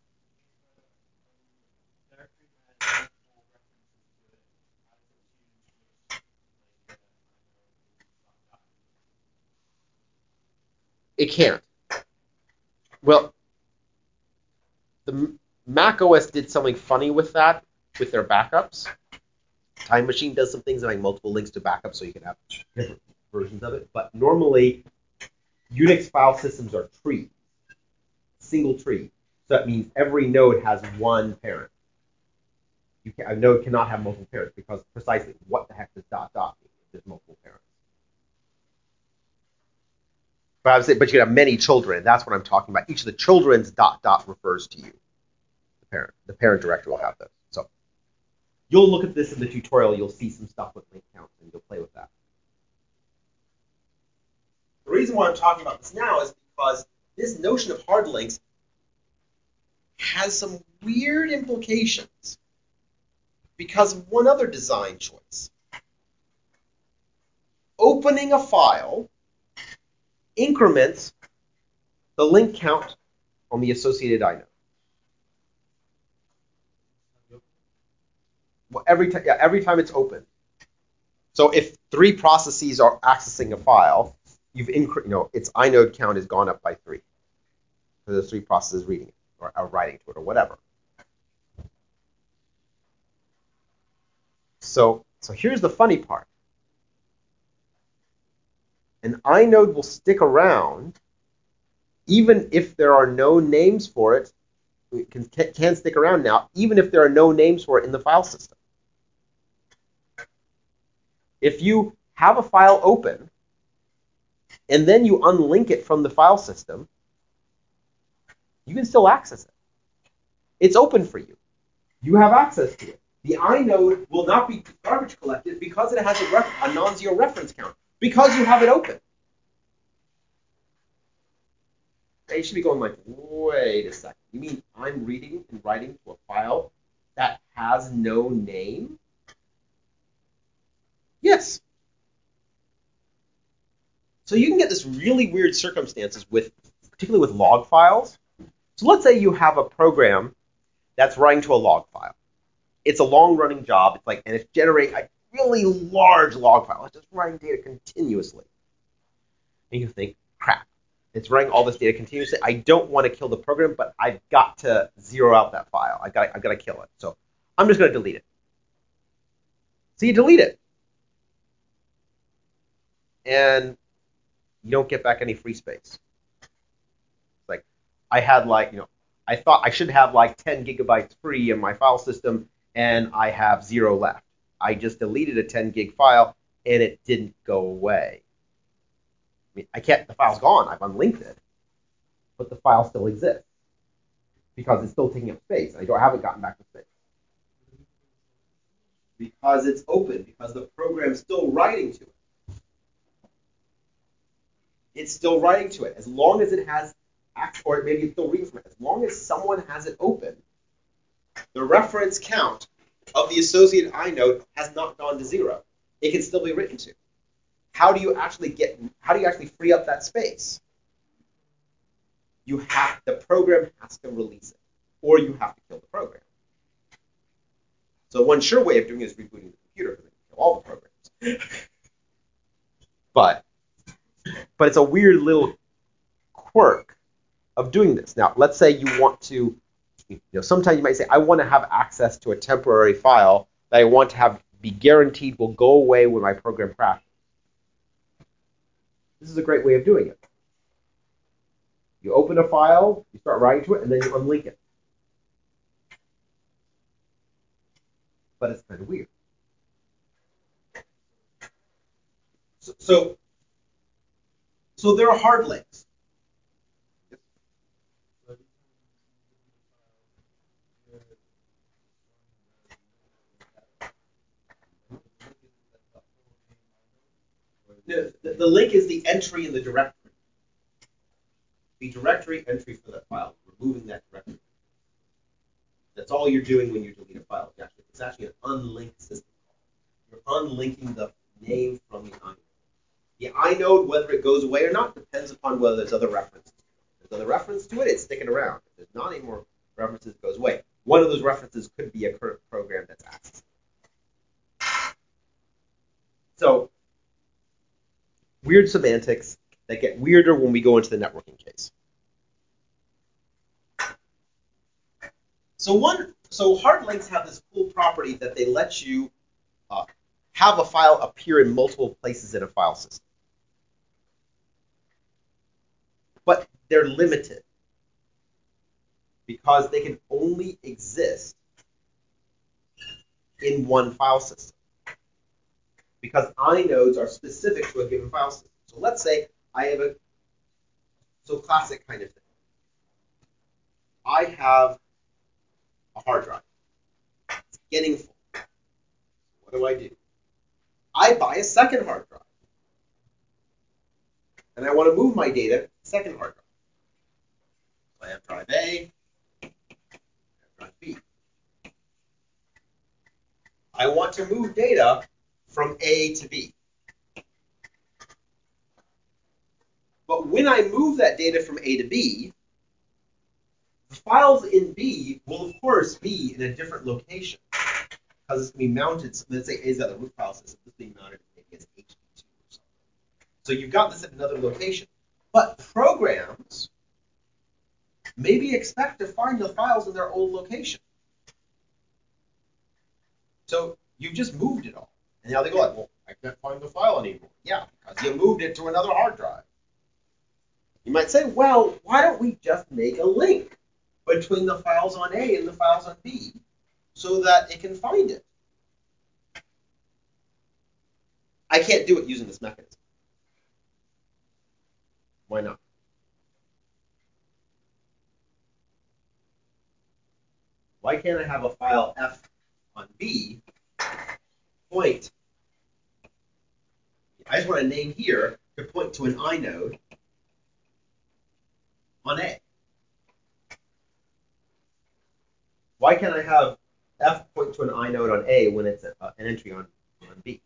It can't. Well, the Mac OS did something funny with that, with their backups. Time Machine does some things like multiple links to backups so you can have different versions of it. But normally, Unix file systems are trees, single tree. So that means every node has one parent. A node cannot have multiple parents because precisely what the heck does dot dot mean if there's multiple parents? But I would say, but you can have many children. That's what I'm talking about. Each of the children's dot dot refers to you. The parent directory will have those. So you'll look at this in the tutorial. You'll see some stuff with link counts, and you'll play with that. The reason why I'm talking about this now is because this notion of hard links has some weird implications because of one other design choice. Opening a file increments the link count on the associated inode. Well, every time it's open. So if 3 processes are accessing a file, its inode count has gone up by 3 for the 3 processes reading it or writing to it or whatever. So here's the funny part. An inode will stick around even if there are no names for it. It can stick around now, even if there are no names for it in the file system. If you have a file open and then you unlink it from the file system, you can still access it. It's open for you. You have access to it. The inode will not be garbage collected because it has a non-zero reference count, because you have it open. Now you should be going like, wait a second. You mean I'm reading and writing to a file that has no name? Yes. So you can get this really weird circumstances particularly with log files. So let's say you have a program that's writing to a log file. It's a long-running job. And it's generating a really large log file. It's just writing data continuously. And you think, crap, it's writing all this data continuously. I don't want to kill the program, but I've got to zero out that file. I've got to kill it. So I'm just going to delete it. So you delete it. And you don't get back any free space. It's I thought I should have 10 gigabytes free in my file system, and I have 0 left. I just deleted a 10 gig file, and it didn't go away. I mean, the file's gone. I've unlinked it, but the file still exists because it's still taking up space. I haven't gotten back to space because it's open, because the program's still writing to it. It's still writing to it as long as it has, or maybe it's still reading from it. As long as someone has it open, the reference count of the associated inode has not gone to 0. It can still be written to. How do you actually free up that space? The program has to release it. or you have to kill the program. So one sure way of doing it is rebooting the computer because it can kill all the programs. but it's a weird little quirk of doing this. Now, let's say you want to, sometimes you might say, I want to have access to a temporary file that I want to have be guaranteed will go away when my program crashes. This is a great way of doing it. You open a file, you start writing to it, and then you unlink it. But it's kind of weird. So there are hard links. The link is the entry in the directory. The directory entry for that file, removing that directory. That's all you're doing when you delete a file. It's actually an unlinked system call. You're unlinking the name from the inode. The inode, whether it goes away or not, depends upon whether there's other references. If there's other reference to it, it's sticking around. If there's not any more references, it goes away. One of those references could be a current program that's accessed. So, weird semantics that get weirder when we go into the networking case. So hard links have this cool property that they let you have a file appear in multiple places in a file system. But they're limited because they can only exist in one file system. Because inodes are specific to a given file system. So let's say I have classic kind of thing. I have a hard drive. It's getting full. What do? I buy a second hard drive. And I want to move my data to the second hard drive. So I have drive A, I have drive B. I want to move data from A to B. But when I move that data from A to B, the files in B will, of course, be in a different location because it's going to be mounted. So let's say A is at the root file system. This is being mounted maybe as HT2 or something. So you've got this at another location. But programs maybe expect to find the files in their old location. So you just moved it all. And now they go like, well, I can't find the file anymore. Yeah, because you moved it to another hard drive. You might say, well, why don't we just make a link between the files on A and the files on B so that it can find it? I can't do it using this mechanism. Why not? Why can't I have a file F on B point? I just want a name here to point to an inode on A. Why can't I have F point to an inode on A when it's an entry on B?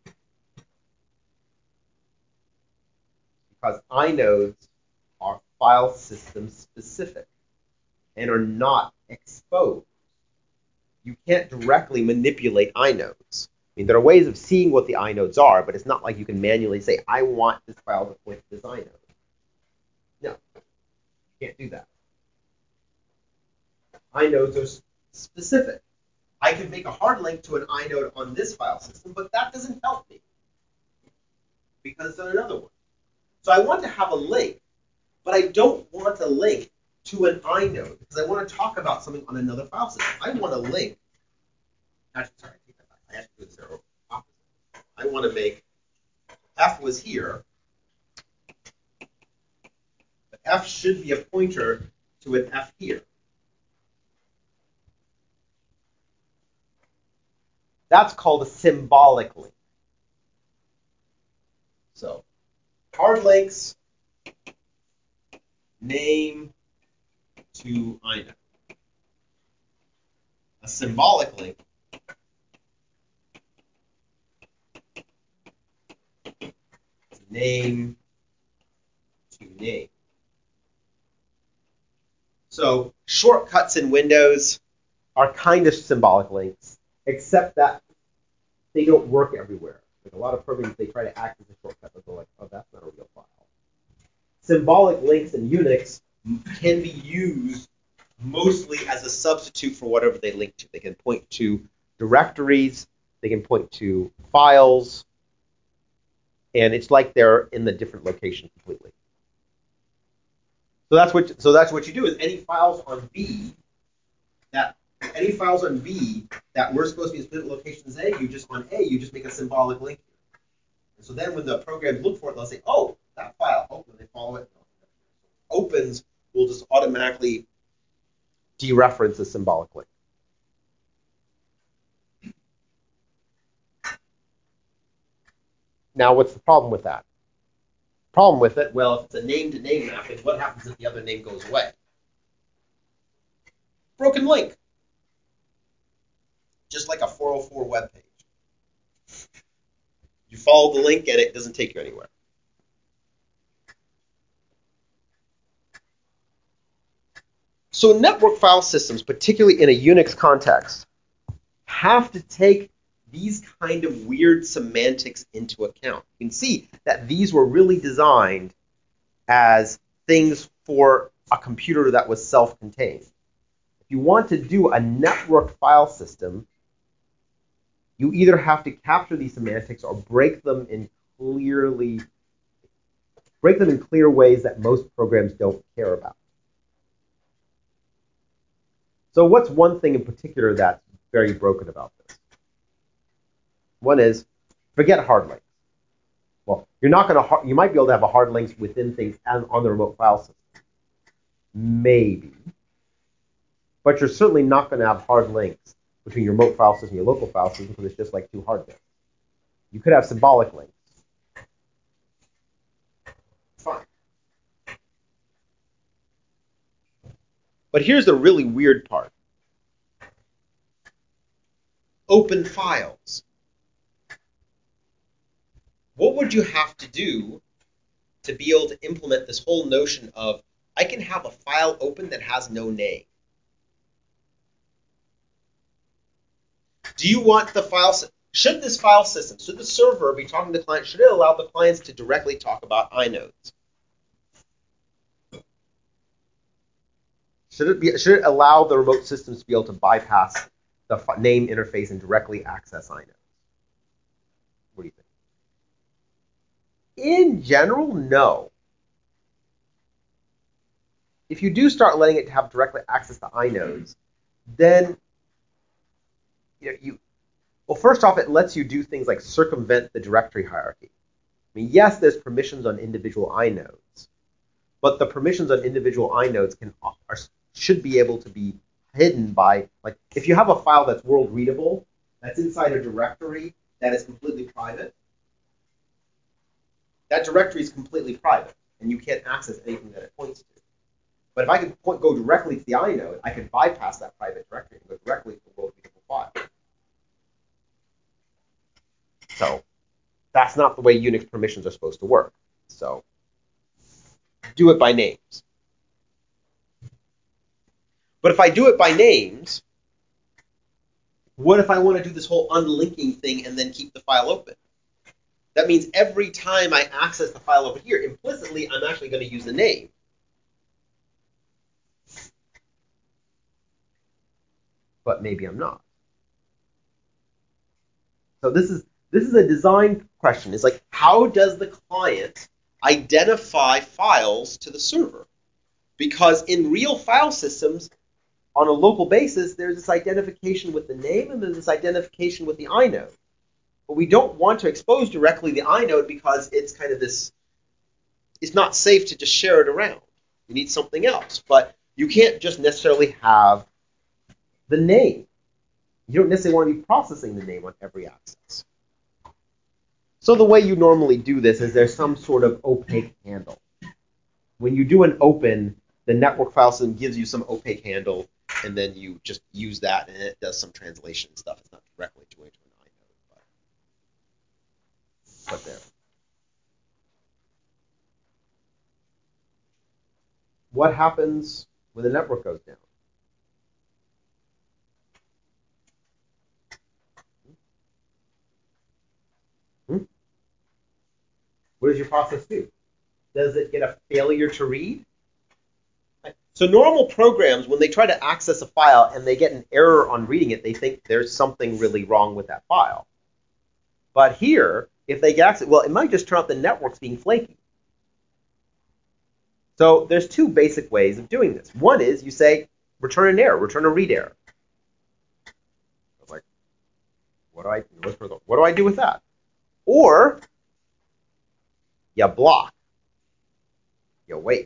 Because inodes are file system specific and are not exposed. You can't directly manipulate inodes. I mean, there are ways of seeing what the inodes are, but it's not like you can manually say, I want this file to point to this inode. No, you can't do that. Inodes are specific. I can make a hard link to an inode on this file system, but that doesn't help me because it's on another one. So I want to have a link, but I don't want a link to an inode because I want to talk about something on another file system. I want a link. Actually, sorry, I take that back. I have to do this opposite. I want to make F was here, but F should be a pointer to an F here. That's called a symbolic link. So, hard links, name to inode. A symbolic link is name to name. So shortcuts in Windows are kind of symbolic links, except that they don't work everywhere. Like a lot of programs, they try to act as a shortcut, but they're like, oh, that's not a real file. Symbolic links in Unix can be used mostly as a substitute for whatever they link to. They can point to directories, they can point to files, and it's like they're in the different location completely. So that's what you do is any files on B that were supposed to be in split locations A, you just make a symbolic link. And so then when the programs look for it, they'll say, oh, that file, oh, when they follow it, opens will just automatically dereference the symbolic link. Now, what's the problem with that? Problem with it, well, if it's a name-to-name mapping, what happens if the other name goes away? Broken link. Just like a 404 web page. You follow the link and it doesn't take you anywhere. So network file systems, particularly in a Unix context, have to take these kind of weird semantics into account. You can see that these were really designed as things for a computer that was self-contained. If you want to do a network file system, you either have to capture these semantics or break them in clear ways that most programs don't care about. So what's one thing in particular that's very broken about this? One is forget hard links. Well, you might be able to have a hard links within things on the remote file system. Maybe. But you're certainly not going to have hard links between your remote file system and your local file system because it's just like two hard disks. You could have symbolic links. Fine. But here's the really weird part. Open files. What would you have to do to be able to implement this whole notion of I can have a file open that has no name? Do you want the file system? Should this file system, should the server be talking to the client, should it allow the clients to directly talk about inodes? Should it allow the remote systems to be able to bypass the name interface and directly access inodes? What do you think? In general, no. If you do start letting it have directly access to inodes, then well, first off, it lets you do things like circumvent the directory hierarchy. I mean, yes, there's permissions on individual inodes, but the permissions on individual inodes should be able to be hidden by, like, if you have a file that's world readable, that's inside a directory that is completely private, that directory is completely private, and you can't access anything that it points to. But if I can go directly to the inode, I can bypass that private directory and go directly to the world readable file. So that's not the way Unix permissions are supposed to work. So do it by names. But if I do it by names, what if I want to do this whole unlinking thing and then keep the file open? That means every time I access the file over here, implicitly, I'm actually going to use the name. But maybe I'm not. So this is a design question. It's like, how does the client identify files to the server? Because in real file systems, on a local basis, there's this identification with the name and there's this identification with the inode. But we don't want to expose directly the inode because it's kind of this, it's not safe to just share it around. You need something else. But you can't just necessarily have the name. You don't necessarily want to be processing the name on every access. So the way you normally do this is there's some sort of opaque handle. When you do an open, the network file system gives you some opaque handle, and then you just use that, and it does some translation stuff. It's not directly joined to an inode, but there. What happens when the network goes down? What does your process do? Does it get a failure to read? So normal programs, when they try to access a file and they get an error on reading it, they think there's something really wrong with that file. But here, if they get access, well, it might just turn out the network's being flaky. So there's two basic ways of doing this. One is you say, return an error, return a read error. I was like, what do I do with that? Or you block. You wait.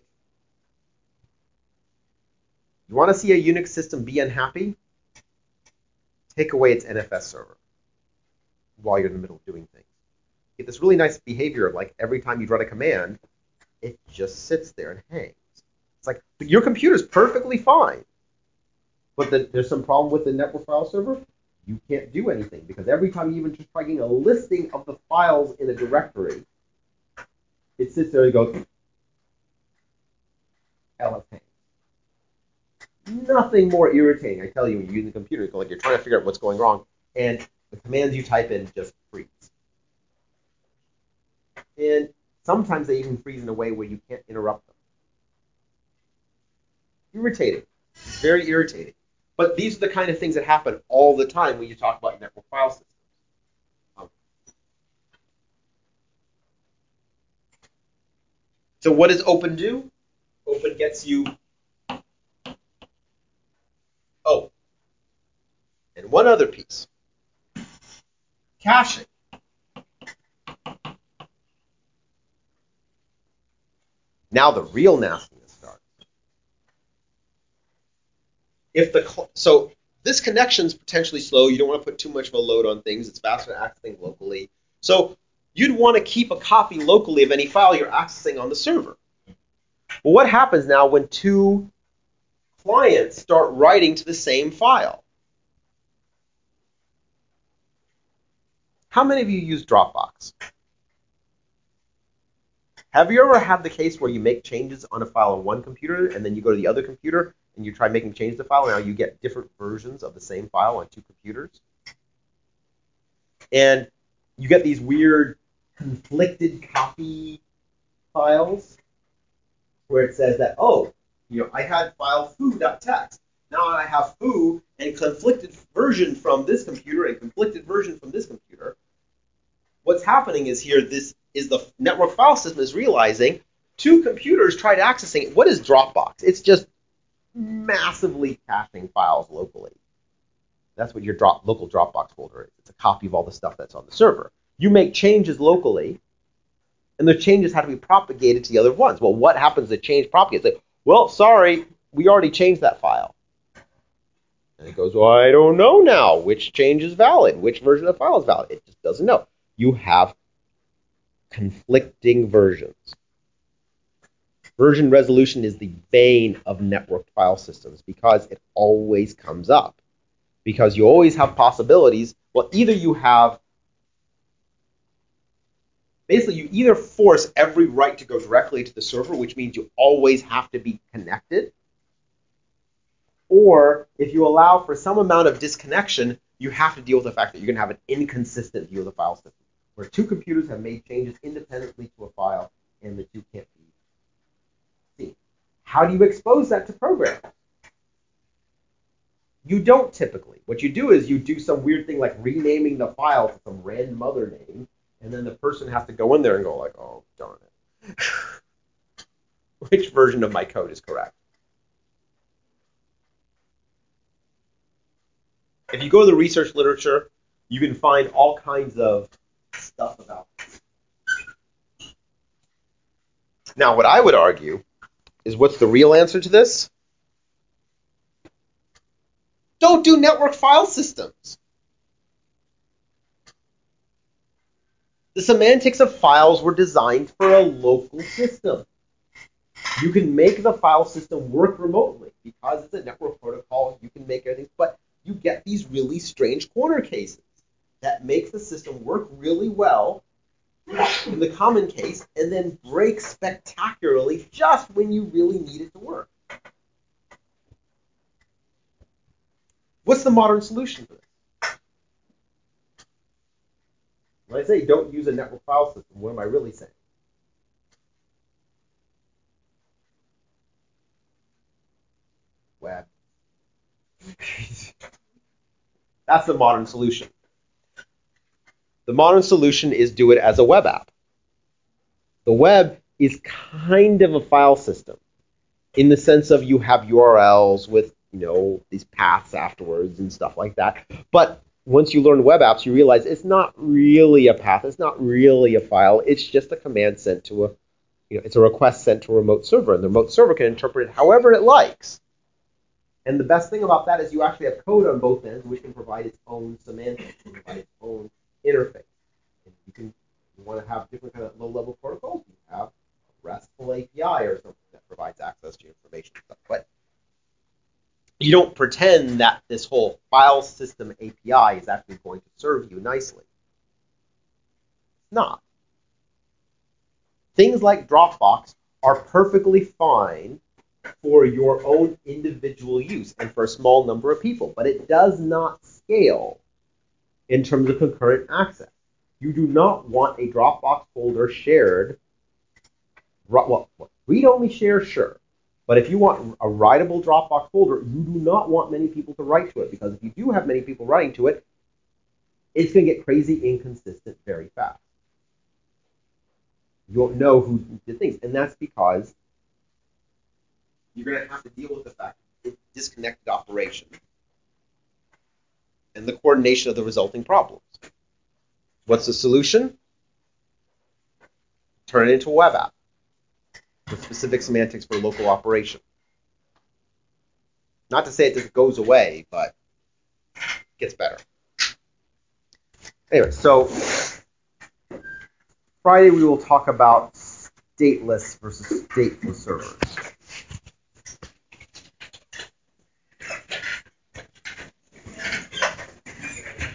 You want to see a Unix system be unhappy? Take away its NFS server while you're in the middle of doing things. You get this really nice behavior of like every time you run a command, it just sits there and hangs. It's like your computer's perfectly fine, but there's some problem with the network file server. You can't do anything because every time you even just try getting a listing of the files in a directory, it sits there and goes, ls hangs. Nothing more irritating, I tell you, when you're using a computer. It's like you're trying to figure out what's going wrong, and the commands you type in just freeze. And sometimes they even freeze in a way where you can't interrupt them. Irritating. Very irritating. But these are the kind of things that happen all the time when you talk about network file systems. So what does Open do? Open gets you... Oh. And one other piece. Caching. Now the real nastiness starts. So this connection's potentially slow. You don't want to put too much of a load on things. It's faster to access things locally. So you'd want to keep a copy locally of any file you're accessing on the server. Well, what happens now when two clients start writing to the same file? How many of you use Dropbox? Have you ever had the case where you make changes on a file on one computer and then you go to the other computer and you try making changes to the file, and now you get different versions of the same file on two computers? And you get these weird conflicted copy files where it says that, oh, I had file foo.txt. Now I have foo and conflicted version from this computer and conflicted version from this computer. What's happening is here, this is the network file system is realizing two computers tried accessing it. What is Dropbox? It's just massively caching files locally. That's what your local Dropbox folder is. It's a copy of all the stuff that's on the server. You make changes locally, and the changes have to be propagated to the other ones. Well, what happens to change propagates? Like, well, sorry, we already changed that file. And it goes, well, I don't know now which change is valid, which version of the file is valid. It just doesn't know. You have conflicting versions. Version resolution is the bane of networked file systems because it always comes up. Because you always have possibilities. Well, either you have, basically you either force every write to go directly to the server, which means you always have to be connected, or if you allow for some amount of disconnection, you have to deal with the fact that you're going to have an inconsistent view of the file system, where two computers have made changes independently to a file, and the two can't be seen. How do you expose that to programs? You don't typically. What you do is you do some weird thing like renaming the file to some random other name, and then the person has to go in there and go like, oh, darn it. Which version of my code is correct? If you go to the research literature, you can find all kinds of stuff about this. Now, what I would argue is, what's the real answer to this? Don't do network file systems. The semantics of files were designed for a local system. You can make the file system work remotely. Because it's a network protocol, you can make everything, but you get these really strange corner cases that make the system work really well in the common case and then break spectacularly just when you really need it to work. What's the modern solution for this? When I say don't use a network file system, what am I really saying? Web. That's the modern solution. The modern solution is do it as a web app. The web is kind of a file system in the sense of you have URLs with, these paths afterwards and stuff like that. But once you learn web apps, you realize it's not really a path. It's not really a file. It's just a command sent to it's a request sent to a remote server, and the remote server can interpret it however it likes. And the best thing about that is you actually have code on both ends, which can provide its own semantics, and provide its own interface. And you want to have different kind of low-level protocols. You have a RESTful API or something that provides access to information. But you don't pretend that this whole file system API is actually going to serve you nicely. It's not. Things like Dropbox are perfectly fine for your own individual use and for a small number of people, but it does not scale in terms of concurrent access. You do not want a Dropbox folder shared. Well, read-only share, sure. But if you want a writable Dropbox folder, you do not want many people to write to it, because if you do have many people writing to it, it's going to get crazy inconsistent very fast. You won't know who did things, and that's because you're going to have to deal with the fact that it's disconnected operation and the coordination of the resulting problems. What's the solution? Turn it into a web app with specific semantics for local operation. Not to say it just goes away, but it gets better. Anyway, so Friday we will talk about stateless versus stateful servers.